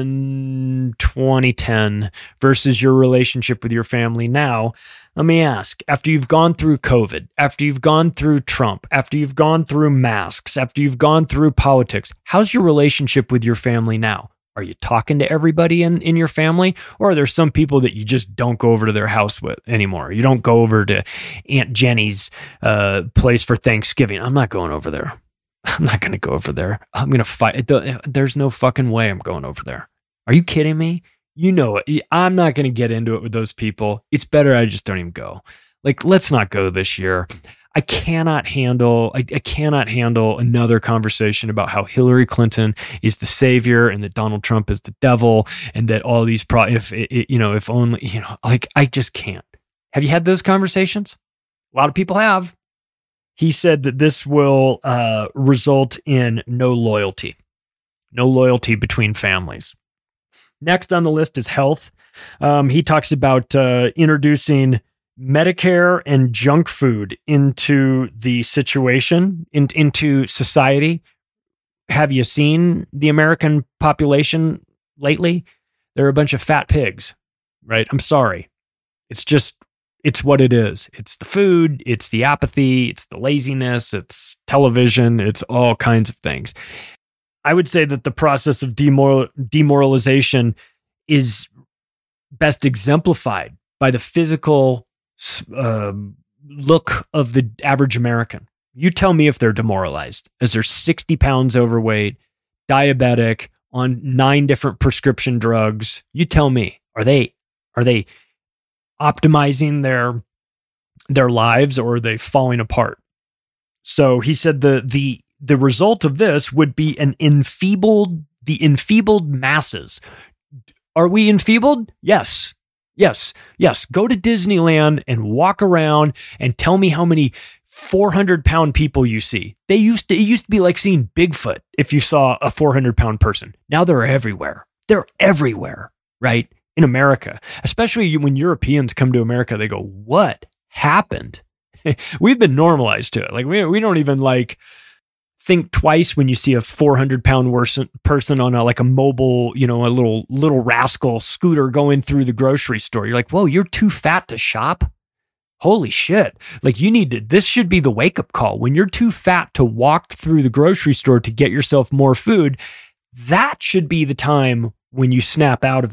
in twenty ten versus your relationship with your family now, let me ask, after you've gone through COVID, after you've gone through Trump, after you've gone through masks, after you've gone through politics, how's your relationship with your family now? Are you talking to everybody in, in your family? Or are there some people that you just don't go over to their house with anymore? You don't go over to Aunt Jenny's uh, place for Thanksgiving. I'm not going over there. I'm not going to go over there. I'm going to fight. There's no fucking way I'm going over there. Are you kidding me? You know it. I'm not going to get into it with those people. It's better I just don't even go. Like, let's not go this year. I cannot handle, I, I cannot handle another conversation about how Hillary Clinton is the savior and that Donald Trump is the devil and that all these, pro, if, it, you know, if only, you know, like, I just can't. Have you had those conversations? A lot of people have. He said that this will uh, result in no loyalty, no loyalty between families. Next on the list is health. Um, he talks about uh, introducing Medicare and junk food into the situation, in, into society. Have you seen the American population lately? They're a bunch of fat pigs, right? I'm sorry. It's just, it's what it is. It's the food, it's the apathy, it's the laziness, it's television, it's all kinds of things. I would say that the process of demoral, demoralization is best exemplified by the physical uh, look of the average American. You tell me if they're demoralized, as they're sixty pounds overweight, diabetic, on nine different prescription drugs. You tell me, are they are they optimizing their their lives, or are they falling apart? So he said the the the result of this would be an enfeebled, the enfeebled masses. Are we enfeebled? Yes. Yes. Yes. Go to Disneyland and walk around and tell me how many four hundred pound people you see. They used to, it used to be like seeing Bigfoot if you saw a four hundred pound person. Now they're everywhere. They're everywhere, right? In America, especially when Europeans come to America, they go, what happened? We've been normalized to it. Like we, we don't even like think twice when you see a four hundred pound person on a, like a mobile, you know, a little, little rascal scooter going through the grocery store. You're like, whoa, you're too fat to shop. Holy shit. Like you need to, this should be the wake up call. When you're too fat to walk through the grocery store to get yourself more food, that should be the time when you snap out of it.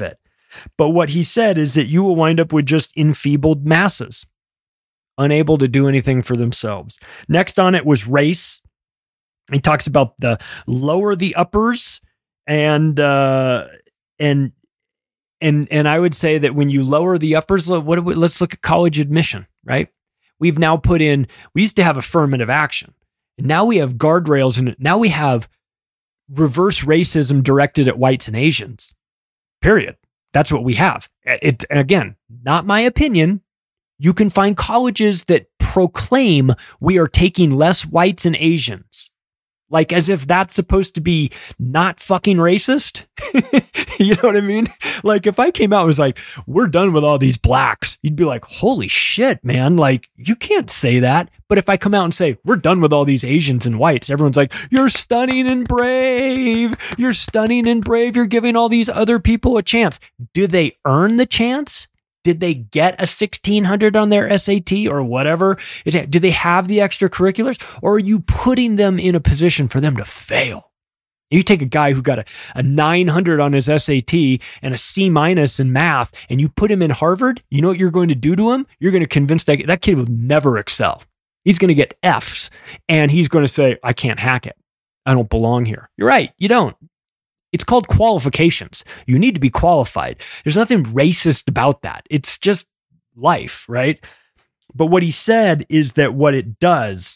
But what he said is that you will wind up with just enfeebled masses, unable to do anything for themselves. Next on it was race. He talks about the lower the uppers, and uh, and and and I would say that when you lower the uppers, what do we, let's look at college admission, right? We've now put in. We used to have affirmative action, and now we have guardrails, and now we have reverse racism directed at whites and Asians. Period. That's what we have. It again, not my opinion. You can find colleges that proclaim we are taking less whites and Asians. Like as if that's supposed to be not fucking racist. You know what I mean? Like if I came out and was like, we're done with all these blacks, you'd be like, holy shit, man. Like you can't say that. But if I come out and say, we're done with all these Asians and whites, everyone's like, you're stunning and brave. You're stunning and brave. You're giving all these other people a chance. Do they earn the chance? Did they get a sixteen hundred on their S A T or whatever? Do they have the extracurriculars, or are you putting them in a position for them to fail? You take a guy who got a, a nine hundred on his S A T and a C minus in math, and you put him in Harvard, you know what you're going to do to him? You're going to convince that that kid will never excel. He's going to get F's, and he's going to say, I can't hack it. I don't belong here. You're right. You don't. It's called qualifications. You need to be qualified. There's nothing racist about that. It's just life, right? But what he said is that what it does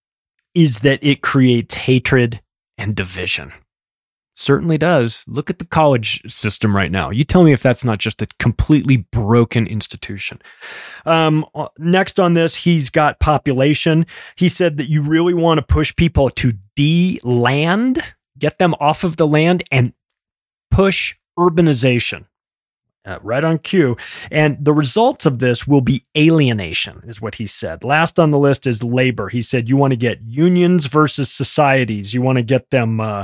is that it creates hatred and division. Certainly does. Look at the college system right now. You tell me if that's not just a completely broken institution. Um, next on this, he's got population. He said that you really want to push people to de-land, get them off of the land, and push urbanization. Uh, right on cue. And the results of this will be alienation, is what he said. Last on the list is labor. He said you want to get unions versus societies. You want to get them, uh,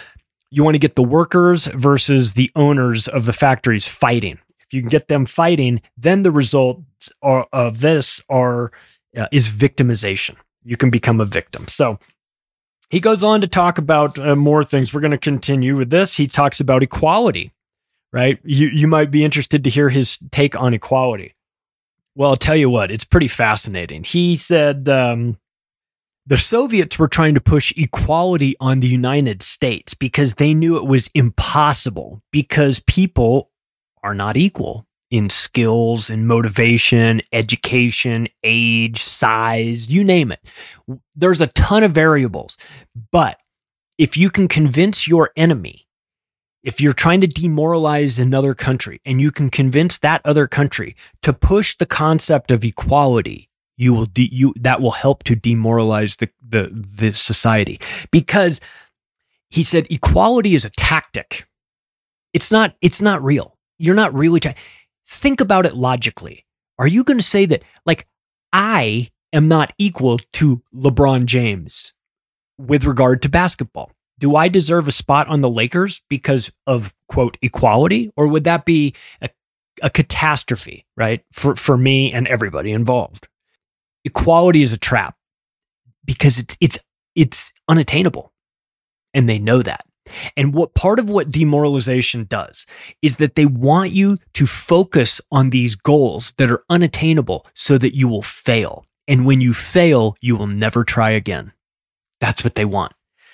you want to get the workers versus the owners of the factories fighting. If you can get them fighting, then the results are, of this are uh, is victimization. You can become a victim. So he goes on to talk about uh, more things. We're going to continue with this. He talks about equality, right? You you might be interested to hear his take on equality. Well, I'll tell you what, it's pretty fascinating. He said um, the Soviets were trying to push equality on the United States because they knew it was impossible because people are not equal in skills and motivation, education, age, size, you name it. There's a ton of variables. But if you can convince your enemy, if you're trying to demoralize another country and you can convince that other country to push the concept of equality, you will de- you that will help to demoralize the, the the society. Because he said equality is a tactic. It's not it's not real. You're not really trying. Think about it logically. Are you going to say that, like, I am not equal to LeBron James with regard to basketball? Do I deserve a spot on the Lakers because of, quote, equality? Or would that be a, a catastrophe, right, for, for me and everybody involved? Equality is a trap because it's it's it's unattainable, and they know that. And what part of what demoralization does is that they want you to focus on these goals that are unattainable so that you will fail. And when you fail, you will never try again. That's what they want.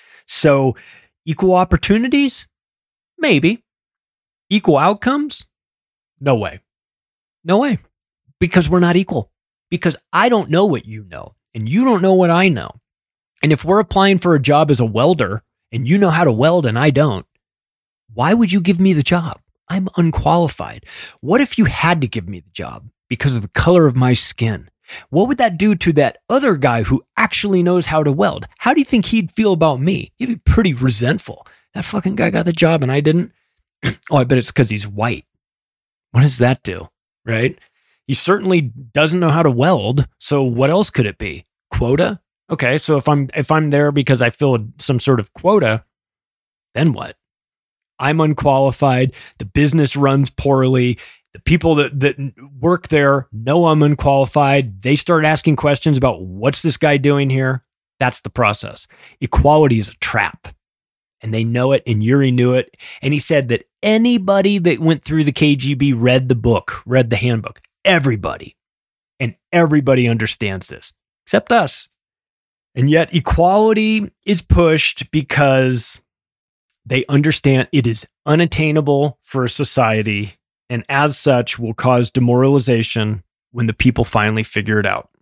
So equal opportunities? Maybe. Equal outcomes? No way. No way. Because we're not equal. Because I don't know what you know, and you don't know what I know. And if we're applying for a job as a welder, and you know how to weld and I don't, why would you give me the job? I'm unqualified. What if you had to give me the job because of the color of my skin? What would that do to that other guy who actually knows how to weld? How do you think he'd feel about me? He'd be pretty resentful. That fucking guy got the job and I didn't. Oh, I bet it's because he's white. What does that do, right? He certainly doesn't know how to weld. So what else could it be? Quota? Okay, so if I'm if I'm there because I filled some sort of quota, then what? I'm unqualified. The business runs poorly. The people that, that work there know I'm unqualified. They start asking questions about what's this guy doing here? That's the process. Equality is a trap. and they know it, and Yuri knew it. And he said that anybody that went through the K G B read the book, read the handbook, everybody. And everybody understands this, except us. And yet equality is pushed because they understand it is unattainable for a society, and as such will cause demoralization when the people finally figure it out.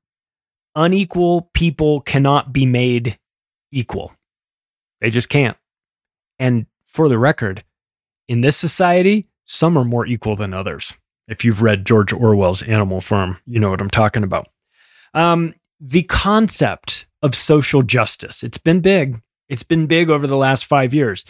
Unequal people cannot be made equal. They just can't. And for the record, in this society, some are more equal than others. If you've read George Orwell's Animal Farm, you know what I'm talking about. Um, the concept of social justice, it's been big. It's been big over the last five years.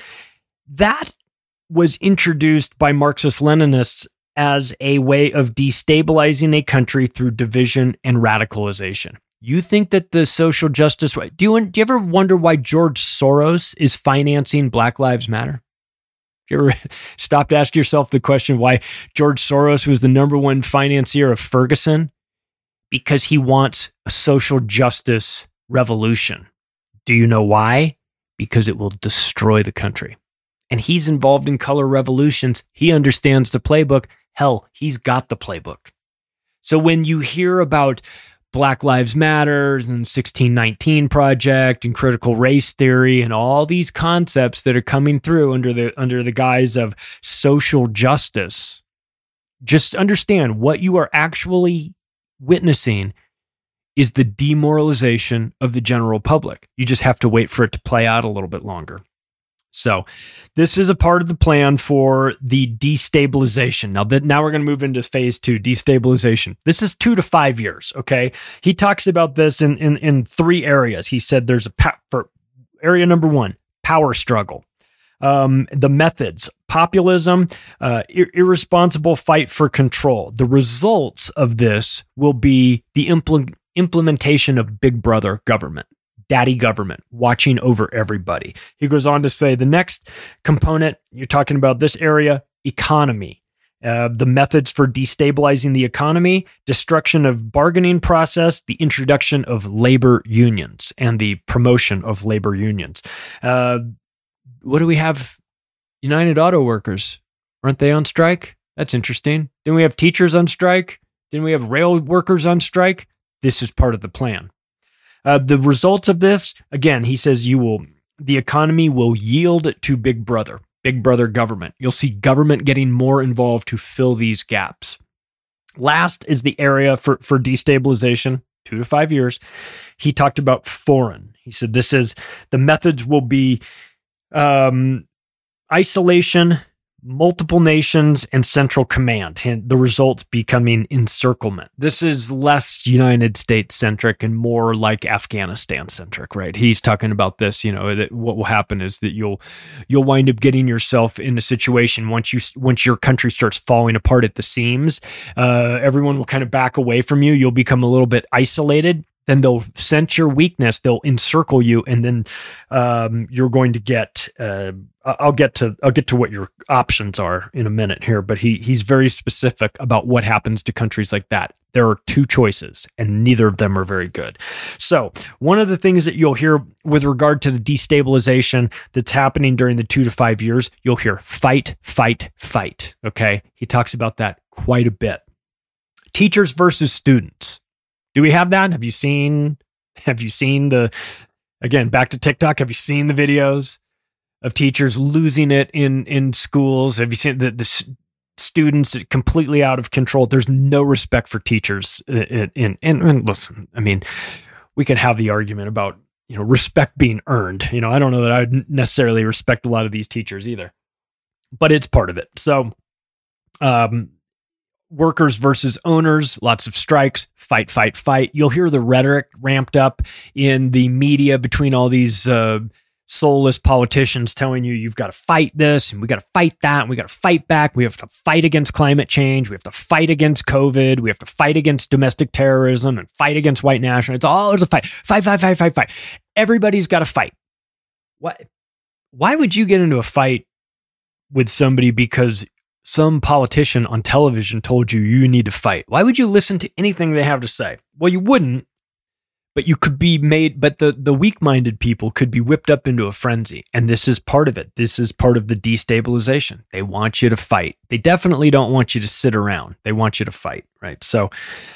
That was introduced by Marxist-Leninists as a way of destabilizing a country through division and radicalization. You think that the social justice... Do you, do you ever wonder why George Soros is financing Black Lives Matter? You ever stop to ask yourself the question why George Soros was the number one financier of Ferguson? Because he wants a social justice revolution. Do you know why? Because it will destroy the country. And he's involved in color revolutions. He understands the playbook. Hell, he's got the playbook. So when you hear about Black Lives Matters and sixteen nineteen Project and critical race theory and all these concepts that are coming through under the under the guise of social justice, just understand what you are actually witnessing is the demoralization of the general public. You just have to wait for it to play out a little bit longer. So this is a part of the plan for the destabilization. Now that now we're going to move into phase two, destabilization. This is two to five years. Okay. He talks about this in, in, in three areas. He said there's a pa- for area number one, power struggle. Um, the methods, populism, uh, ir- irresponsible fight for control. The results of this will be the impl- implementation of Big Brother government. Daddy government watching over everybody. He goes on to say the next component, you're talking about this area, economy. Uh, the methods for destabilizing the economy, destruction of bargaining process, the introduction of labor unions, and the promotion of labor unions. Uh, what do we have? United Auto Workers. Aren't they on strike? That's interesting. Didn't we have teachers on strike? Didn't we have rail workers on strike? This is part of the plan. Uh, the results of this, again, he says you will, the economy will yield to Big Brother, Big Brother government. You'll see government getting more involved to fill these gaps. Last is the area for, for destabilization, two to five years. He talked about foreign. He said this is, the methods will be um, isolation, multiple nations, and central command, and the results becoming encirclement. This is less United States centric and more like Afghanistan centric, right? He's talking about this, you know, that what will happen is that you'll you'll wind up getting yourself in a situation once you once your country starts falling apart at the seams, uh, everyone will kind of back away from you. You'll become a little bit isolated. Then they'll sense your weakness, they'll encircle you, and then um, you're going to get. Uh, I'll get to I'll get to what your options are in a minute here, but he he's very specific about what happens to countries like that. There are two choices, and neither of them are very good. So one of the things that you'll hear with regard to the destabilization that's happening during the two to five years, you'll hear fight, fight, fight. Okay, he talks about that quite a bit. Teachers versus students. Do we have that? Have you seen, have you seen the, again, back to TikTok, have you seen the videos of teachers losing it in, in schools? Have you seen the, the students completely out of control? There's no respect for teachers. In, in, in, and listen, I mean, we can have the argument about, you know, respect being earned. You know, I don't know that I would necessarily respect a lot of these teachers either, but it's part of it. So, um, workers versus owners, lots of strikes, fight, fight, fight. You'll hear the rhetoric ramped up in the media between all these uh, soulless politicians telling you you've got to fight this and we got to fight that and we got to fight back. We have to fight against climate change. We have to fight against COVID. We have to fight against domestic terrorism and fight against white nationalism. It's all it's a fight. Fight, fight, fight, fight, fight. Everybody's got to fight. What? Why would you get into a fight with somebody because some politician on television told you you need to fight? Why would you listen to anything they have to say? Well, you wouldn't, But you could be made, but the, the weak-minded people could be whipped up into a frenzy. And this is part of it. This is part of the destabilization. They want you to fight. They definitely don't want you to sit around. They want you to fight, right? So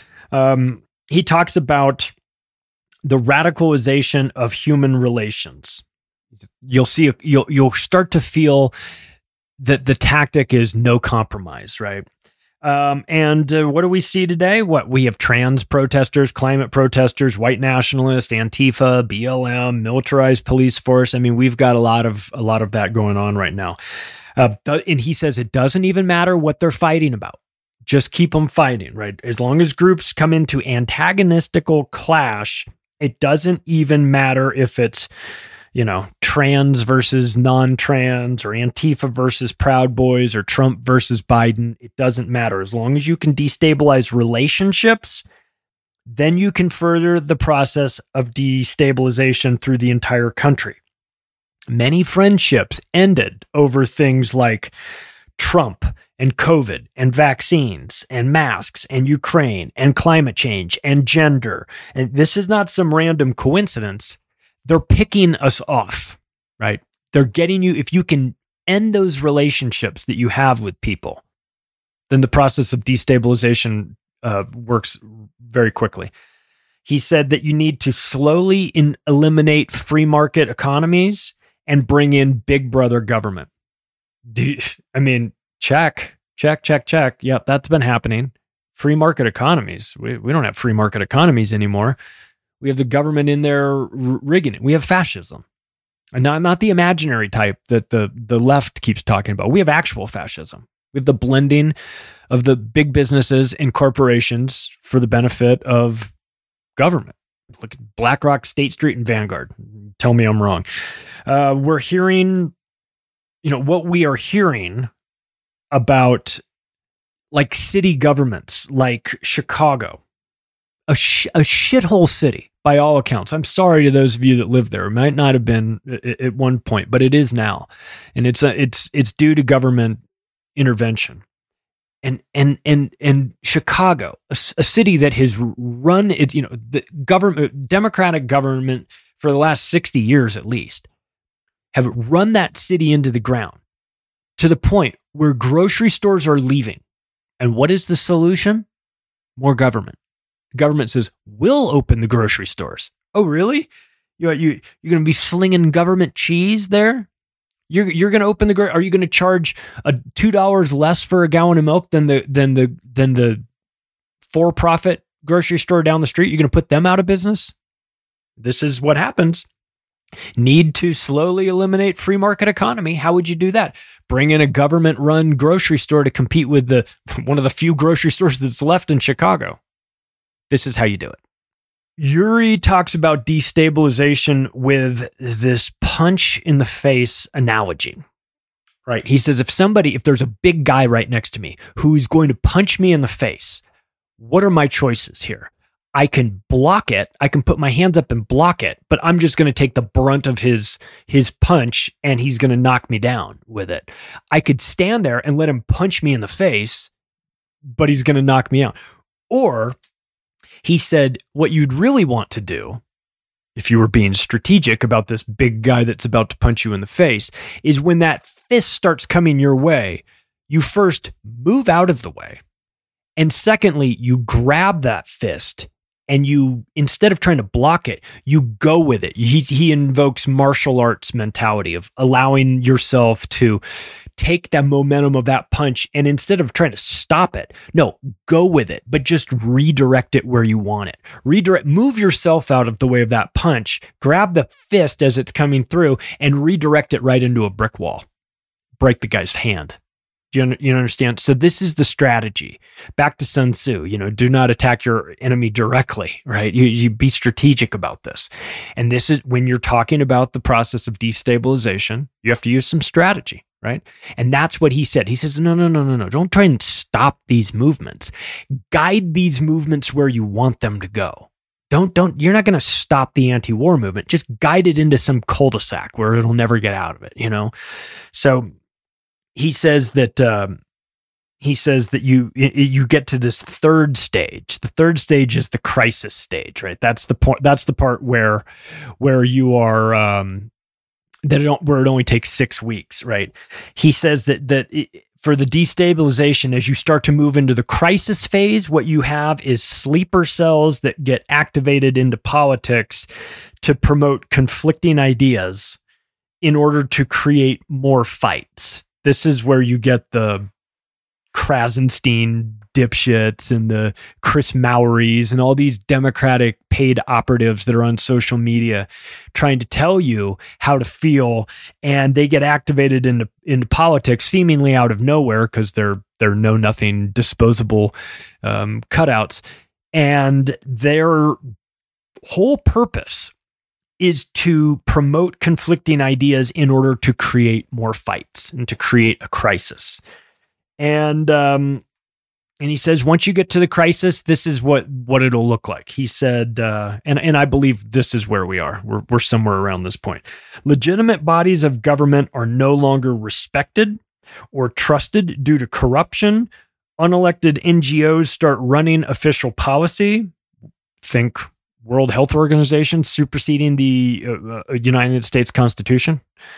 um, he talks about the radicalization of human relations. You'll see, you'll, you'll start to feel that the tactic is no compromise, right? Um, and uh, what do we see today? What we have trans protesters, climate protesters, white nationalists, Antifa, B L M, militarized police force. I mean, we've got a lot of a lot of that going on right now. Uh, th- and he says it doesn't even matter what they're fighting about. Just keep them fighting, right? As long as groups come into antagonistical clash, it doesn't even matter if it's, you know, trans versus non-trans or Antifa versus Proud Boys or Trump versus Biden. It doesn't matter. As long as you can destabilize relationships, then you can further the process of destabilization through the entire country. Many friendships ended over things like Trump and COVID and vaccines and masks and Ukraine and climate change and gender. And this is not some random coincidence. They're picking us off, right? They're getting you, if you can end those relationships that you have with people, then the process of destabilization uh, works very quickly. He said that you need to slowly in, eliminate free market economies and bring in big brother government. Do you, I mean, check, check, check, check. Yep, that's been happening. Free market economies. We, we don't have free market economies anymore. We have the government in there rigging it. We have fascism. And not, not the imaginary type that the, the left keeps talking about. We have actual fascism. We have the blending of the big businesses and corporations for the benefit of government. Look at BlackRock, State Street, and Vanguard. Tell me I'm wrong. Uh, we're hearing, you know, what we are hearing about like city governments like Chicago, a, sh- a shithole city. By all accounts. I'm sorry to those of you that live there. It might not have been at one point, but it is now. And it's a, it's it's due to government intervention. And and and and Chicago, a, a city that has run its, you know, the government, Democratic government for the last sixty years at least, have run that city into the ground to the point where grocery stores are leaving. And what is the solution? More government. The government says, we'll open the grocery stores. Oh, really? You, you, you're going to be slinging government cheese there? You're you're going to open the, are you going to charge a two dollars less for a gallon of milk than the, than the, than the for-profit grocery store down the street? You're going to put them out of business? This is what happens. Need to slowly eliminate free market economy. How would you do that? Bring in a government-run grocery store to compete with the one of the few grocery stores that's left in Chicago. This is how you do it. Uri talks about destabilization with this punch in the face analogy, right? He says, if somebody, if there's a big guy right next to me who's going to punch me in the face, what are my choices here? I can block it. I can put my hands up and block it, but I'm just going to take the brunt of his, his punch and he's going to knock me down with it. I could stand there and let him punch me in the face, but he's going to knock me out. Or he said, what you'd really want to do, if you were being strategic about this big guy that's about to punch you in the face, is when that fist starts coming your way, you first move out of the way. And secondly, you grab that fist and you, instead of trying to block it, you go with it. He, he invokes martial arts mentality of allowing yourself to take that momentum of that punch and instead of trying to stop it, no, go with it, but just redirect it where you want it. Redirect, move yourself out of the way of that punch, grab the fist as it's coming through and redirect it right into a brick wall. Break the guy's hand. Do you, you understand? So this is the strategy. Back to Sun Tzu, you know, do not attack your enemy directly, right? You, you be strategic about this. And this is when you're talking about the process of destabilization, you have to use some strategy, right? And that's what he said. He says, no, no, no, no, no. Don't try and stop these movements. Guide these movements where you want them to go. Don't, don't, you're not going to stop the anti-war movement. Just guide it into some cul-de-sac where it'll never get out of it, you know? So he says that um, he says that you you get to this third stage. The third stage is the crisis stage, right? That's the point. That's the part where where you are um, that it don't, where it only takes six weeks, right? He says that that it, for the destabilization, as you start to move into the crisis phase, what you have is sleeper cells that get activated into politics to promote conflicting ideas in order to create more fights. This is where you get the Krasenstein dipshits and the Chris Mowrys and all these Democratic paid operatives that are on social media trying to tell you how to feel, and they get activated into into politics seemingly out of nowhere because they're they're know nothing disposable um, cutouts, and their whole purpose is to promote conflicting ideas in order to create more fights and to create a crisis. And um, and he says, once you get to the crisis, this is what, what it'll look like. He said, uh, and, and I believe this is where we are. We're, we're somewhere around this point. Legitimate bodies of government are no longer respected or trusted due to corruption. Unelected N G Os start running official policy. Think World Health Organization superseding the uh, uh, United States Constitution.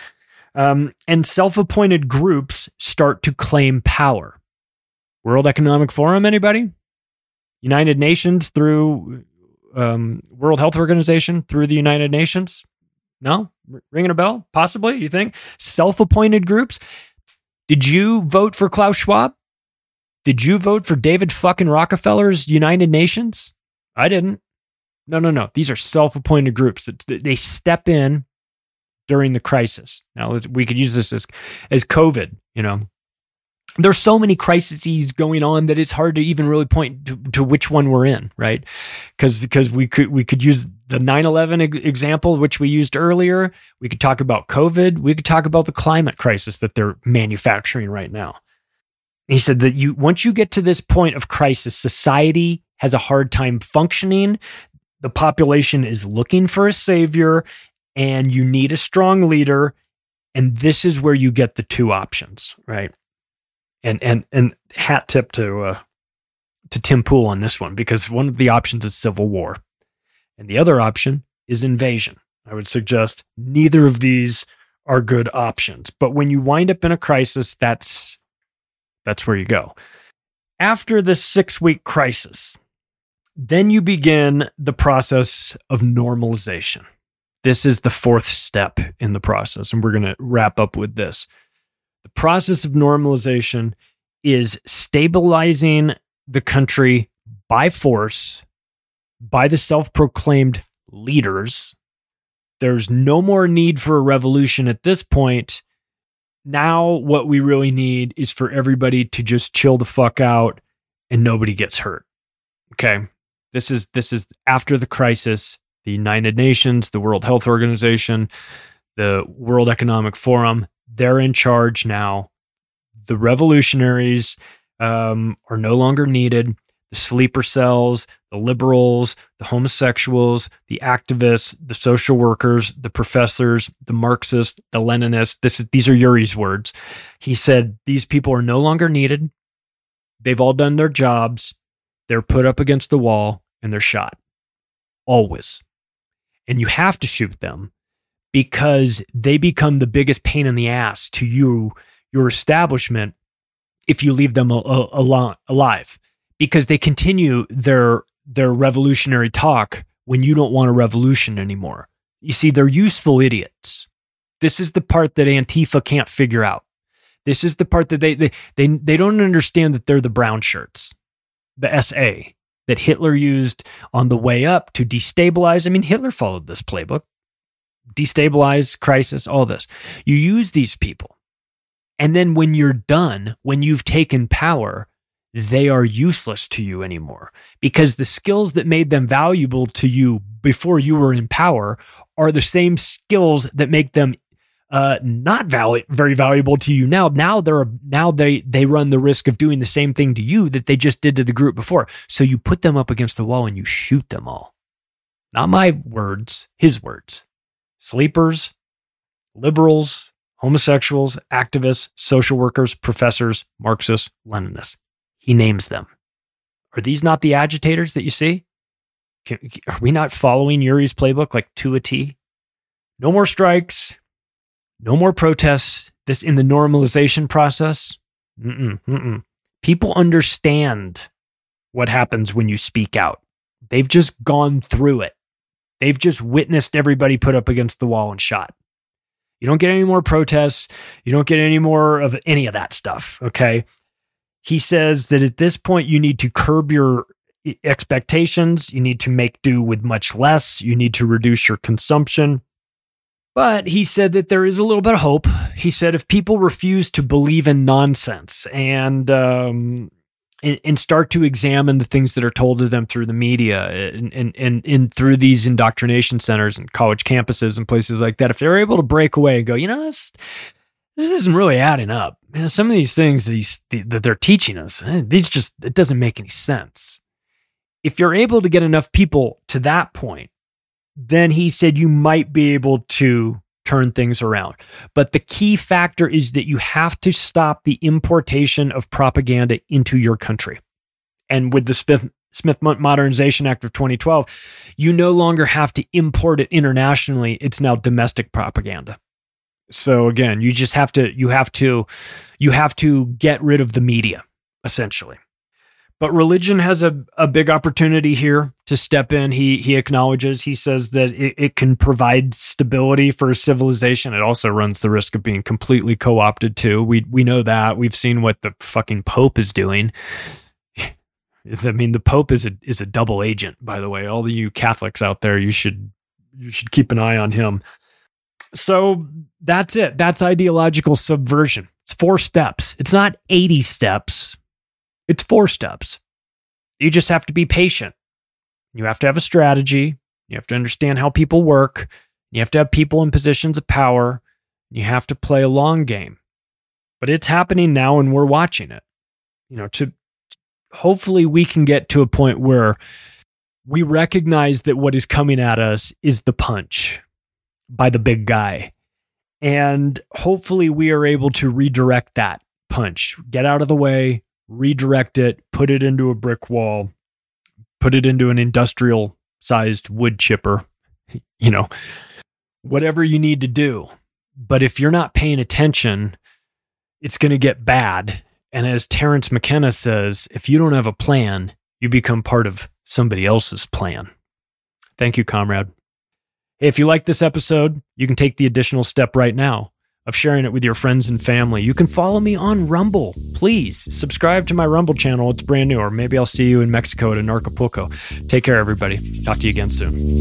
Um, and self-appointed groups start to claim power. World Economic Forum, anybody? United Nations through um, World Health Organization through the United Nations? No? R- ringing a bell? Possibly, you think? Self-appointed groups? Did you vote for Klaus Schwab? Did you vote for David fucking Rockefeller's United Nations? I didn't. No, no, no. These are self-appointed groups. They step in during the crisis. Now, we could use this as, as COVID, you know. There's so many crises going on that it's hard to even really point to, to which one we're in, right? Because because we could we could use the nine eleven example, which we used earlier. We could talk about COVID. We could talk about the climate crisis that they're manufacturing right now. He said that you once you get to this point of crisis, society has a hard time functioning. The population is looking for a savior, and you need a strong leader. And this is where you get the two options, right? And and and hat tip to uh, to Tim Pool on this one, because one of the options is civil war, and the other option is invasion. I would suggest neither of these are good options. But when you wind up in a crisis, that's that's where you go. After the six-week crisis, then you begin the process of normalization. This is the fourth step in the process, and we're going to wrap up with this. The process of normalization is stabilizing the country by force, by the self-proclaimed leaders. There's no more need for a revolution at this point. Now what we really need is for everybody to just chill the fuck out and nobody gets hurt. Okay? This is this is after the crisis. The United Nations, the World Health Organization, the World Economic Forum, they're in charge now. The revolutionaries um, are no longer needed. The sleeper cells, the liberals, the homosexuals, the activists, the social workers, the professors, the Marxists, the Leninists. This is, these are Yuri's words. He said, these people are no longer needed. They've all done their jobs. They're put up against the wall and they're shot. Always. And you have to shoot them because they become the biggest pain in the ass to you, your establishment, if you leave them a, a, a, alive, because they continue their their revolutionary talk when you don't want a revolution anymore. You see, they're useful idiots. This is the part that Antifa can't figure out. This is the part that they they they, they don't understand that they're the brown shirts, the S A that Hitler used on the way up to destabilize. I mean, Hitler followed this playbook. Destabilize, crisis, all this. You use these people. And then when you're done, when you've taken power, they are useless to you anymore, because the skills that made them valuable to you before you were in power are the same skills that make them uh, not val- very valuable to you now. Now they're now they they run the risk of doing the same thing to you that they just did to the group before. So you put them up against the wall and you shoot them all. Not my words, his words. Sleepers, liberals, homosexuals, activists, social workers, professors, Marxists, Leninists. he names them. Are these not the agitators that you see? Can, are we not following Yuri's playbook like to a T? No more strikes, no more protests. This in the normalization process. Mm-mm, mm-mm. People understand what happens when you speak out. They've just gone through it. They've just witnessed everybody put up against the wall and shot. You don't get any more protests. You don't get any more of any of that stuff. Okay. He says that at this point, you need to curb your expectations. You need to make do with much less. You need to reduce your consumption. But he said that there is a little bit of hope. He said if people refuse to believe in nonsense and, um, and, and start to examine the things that are told to them through the media and, and, and, and through these indoctrination centers and college campuses and places like that, if they're able to break away and go, you know, this, this isn't really adding up. Man, some of these things that, he's, that they're teaching us, these just, it doesn't make any sense. If you're able to get enough people to that point, then he said you might be able to turn things around. But the key factor is that you have to stop the importation of propaganda into your country. And with the Smith, Smith Modernization Act of twenty twelve, you no longer have to import it internationally. It's now domestic propaganda. So again, you just have to, you have to, you have to get rid of the media, essentially. But religion has a, a big opportunity here to step in. He he acknowledges, he says that it, it can provide stability for a civilization. It also runs the risk of being completely co-opted too. We we know that. We've seen what the fucking Pope is doing. I mean, the Pope is a is a double agent, by the way. All of you Catholics out there, you should you should keep an eye on him. So that's it. That's ideological subversion. It's four steps. It's not eighty steps. It's four steps. You just have to be patient. You have to have a strategy. You have to understand how people work. You have to have people in positions of power. You have to play a long game. But it's happening now and we're watching it. You know, to hopefully we can get to a point where we recognize that what is coming at us is the punch by the big guy. And hopefully we are able to redirect that punch, get out of the way, redirect it, put it into a brick wall, put it into an industrial sized wood chipper, you know, whatever you need to do. But if you're not paying attention, it's going to get bad. And as Terence McKenna says, if you don't have a plan, you become part of somebody else's plan. Thank you, comrade. Hey, if you like this episode, you can take the additional step right now of sharing it with your friends and family. You can follow me on Rumble. Please subscribe to my Rumble channel. It's brand new. Or maybe I'll see you in Mexico at Acapulco. Take care, everybody. Talk to you again soon.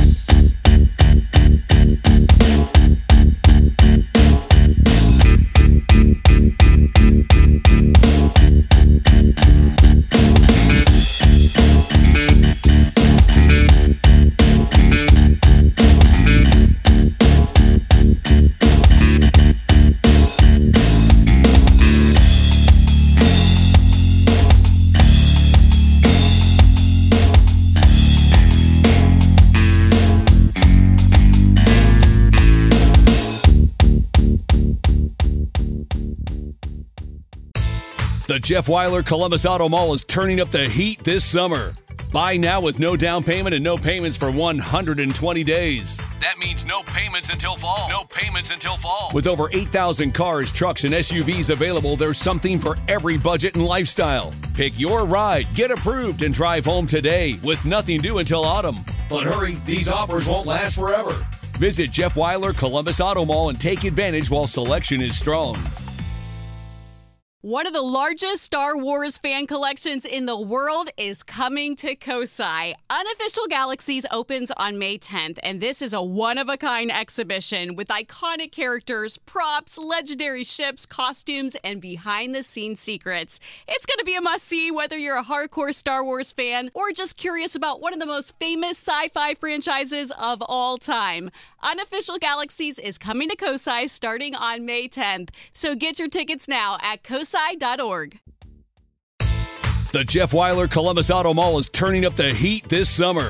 The Jeff Wyler Columbus Auto Mall is turning up the heat this summer. Buy now with no down payment and no payments for one hundred twenty days. That means no payments until fall. No payments until fall. With over eight thousand cars, trucks, and S U Vs available, there's something for every budget and lifestyle. Pick your ride, get approved, and drive home today with nothing due until autumn. But hurry, these offers won't last forever. Visit Jeff Wyler Columbus Auto Mall and take advantage while selection is strong. One of the largest Star Wars fan collections in the world is coming to Kosai. Unofficial Galaxies opens on May tenth, and this is a one-of-a-kind exhibition with iconic characters, props, legendary ships, costumes, and behind-the-scenes secrets. It's going to be a must-see whether you're a hardcore Star Wars fan or just curious about one of the most famous sci-fi franchises of all time. Unofficial Galaxies is coming to Kosai starting on May tenth, so get your tickets now at kosai dot org. The Jeff Wyler Columbus Auto Mall is turning up the heat this summer.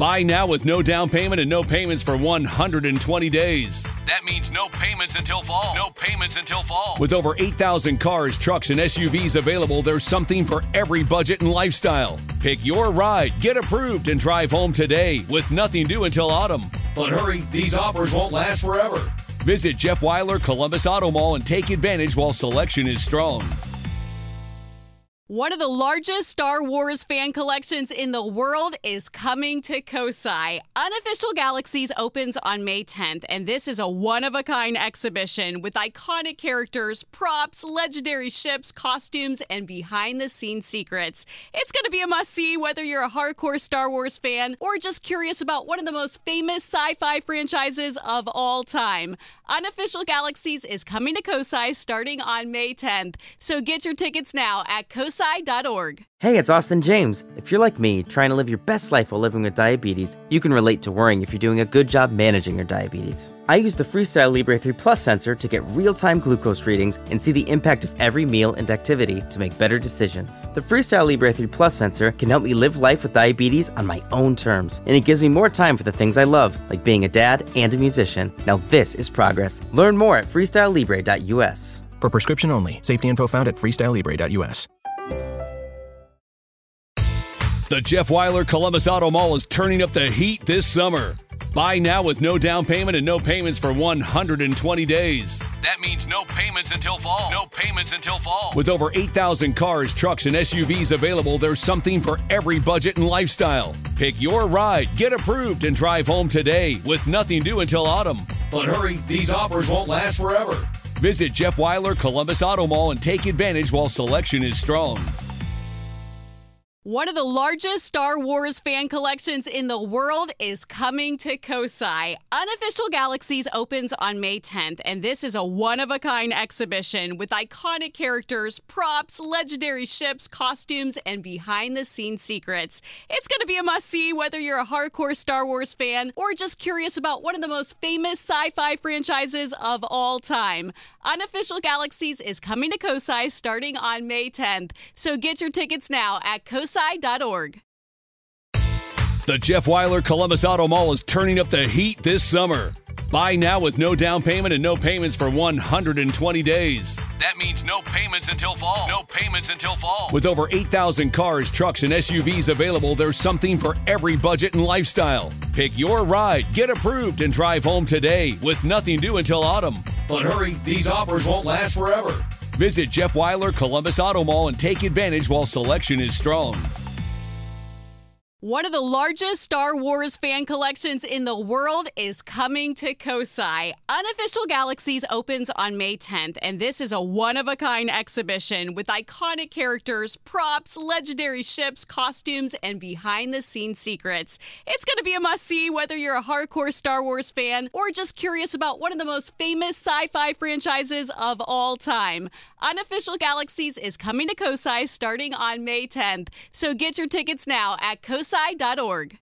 Buy now with no down payment and no payments for one hundred twenty days. That means no payments until fall. No payments until fall. With over eight thousand cars, trucks, and S U Vs available, there's something for every budget and lifestyle. Pick your ride, get approved, and drive home today with nothing due until autumn. But hurry, these offers won't last forever. Visit Jeff Weiler Columbus Auto Mall and take advantage while selection is strong. One of the largest Star Wars fan collections in the world is coming to Kosai. Unofficial Galaxies opens on May tenth, and this is a one-of-a-kind exhibition with iconic characters, props, legendary ships, costumes, and behind-the-scenes secrets. It's going to be a must-see whether you're a hardcore Star Wars fan or just curious about one of the most famous sci-fi franchises of all time. Unofficial Galaxies is coming to Kosai starting on May tenth, so get your tickets now at kosai dot org. Hey, it's Austin James. If you're like me, trying to live your best life while living with diabetes, you can relate to worrying if you're doing a good job managing your diabetes. I use the Freestyle Libre three Plus sensor to get real-time glucose readings and see the impact of every meal and activity to make better decisions. The Freestyle Libre three Plus sensor can help me live life with diabetes on my own terms, and it gives me more time for the things I love, like being a dad and a musician. Now this is progress. Learn more at freestyle libre dot u s. For prescription only. Safety info found at freestyle libre dot u s. The Jeff Weiler Columbus Auto Mall is turning up the heat this summer. Buy now with no down payment and no payments for one hundred twenty days. That means no payments until fall. No payments until fall. With over eight thousand cars, trucks, and S U Vs available, there's something for every budget and lifestyle. Pick your ride, get approved, and drive home today with nothing due until autumn. But hurry, these offers won't last forever. Visit Jeff Weiler Columbus Auto Mall and take advantage while selection is strong. One of the largest Star Wars fan collections in the world is coming to Kosai. Unofficial Galaxies opens on May tenth, and this is a one-of-a-kind exhibition with iconic characters, props, legendary ships, costumes, and behind-the-scenes secrets. It's going to be a must-see whether you're a hardcore Star Wars fan or just curious about one of the most famous sci-fi franchises of all time. Unofficial Galaxies is coming to Kosai starting on May tenth, so get your tickets now at kosai dot org. The Jeff Weiler Columbus Auto Mall is turning up the heat this summer. Buy now with no down payment and no payments for one hundred twenty days. That means no payments until fall. No payments until fall. With over eight thousand cars, trucks, and S U Vs available, there's something for every budget and lifestyle. Pick your ride, get approved, and drive home today with nothing due until autumn. But hurry, these offers won't last forever. Visit Jeff Weiler Columbus Auto Mall and take advantage while selection is strong. One of the largest Star Wars fan collections in the world is coming to Kosai. Unofficial Galaxies opens on May tenth, and this is a one-of-a-kind exhibition with iconic characters, props, legendary ships, costumes, and behind-the-scenes secrets. It's going to be a must-see whether you're a hardcore Star Wars fan or just curious about one of the most famous sci-fi franchises of all time. Unofficial Galaxies is coming to Kosai starting on May tenth, so get your tickets now at kosai dot org.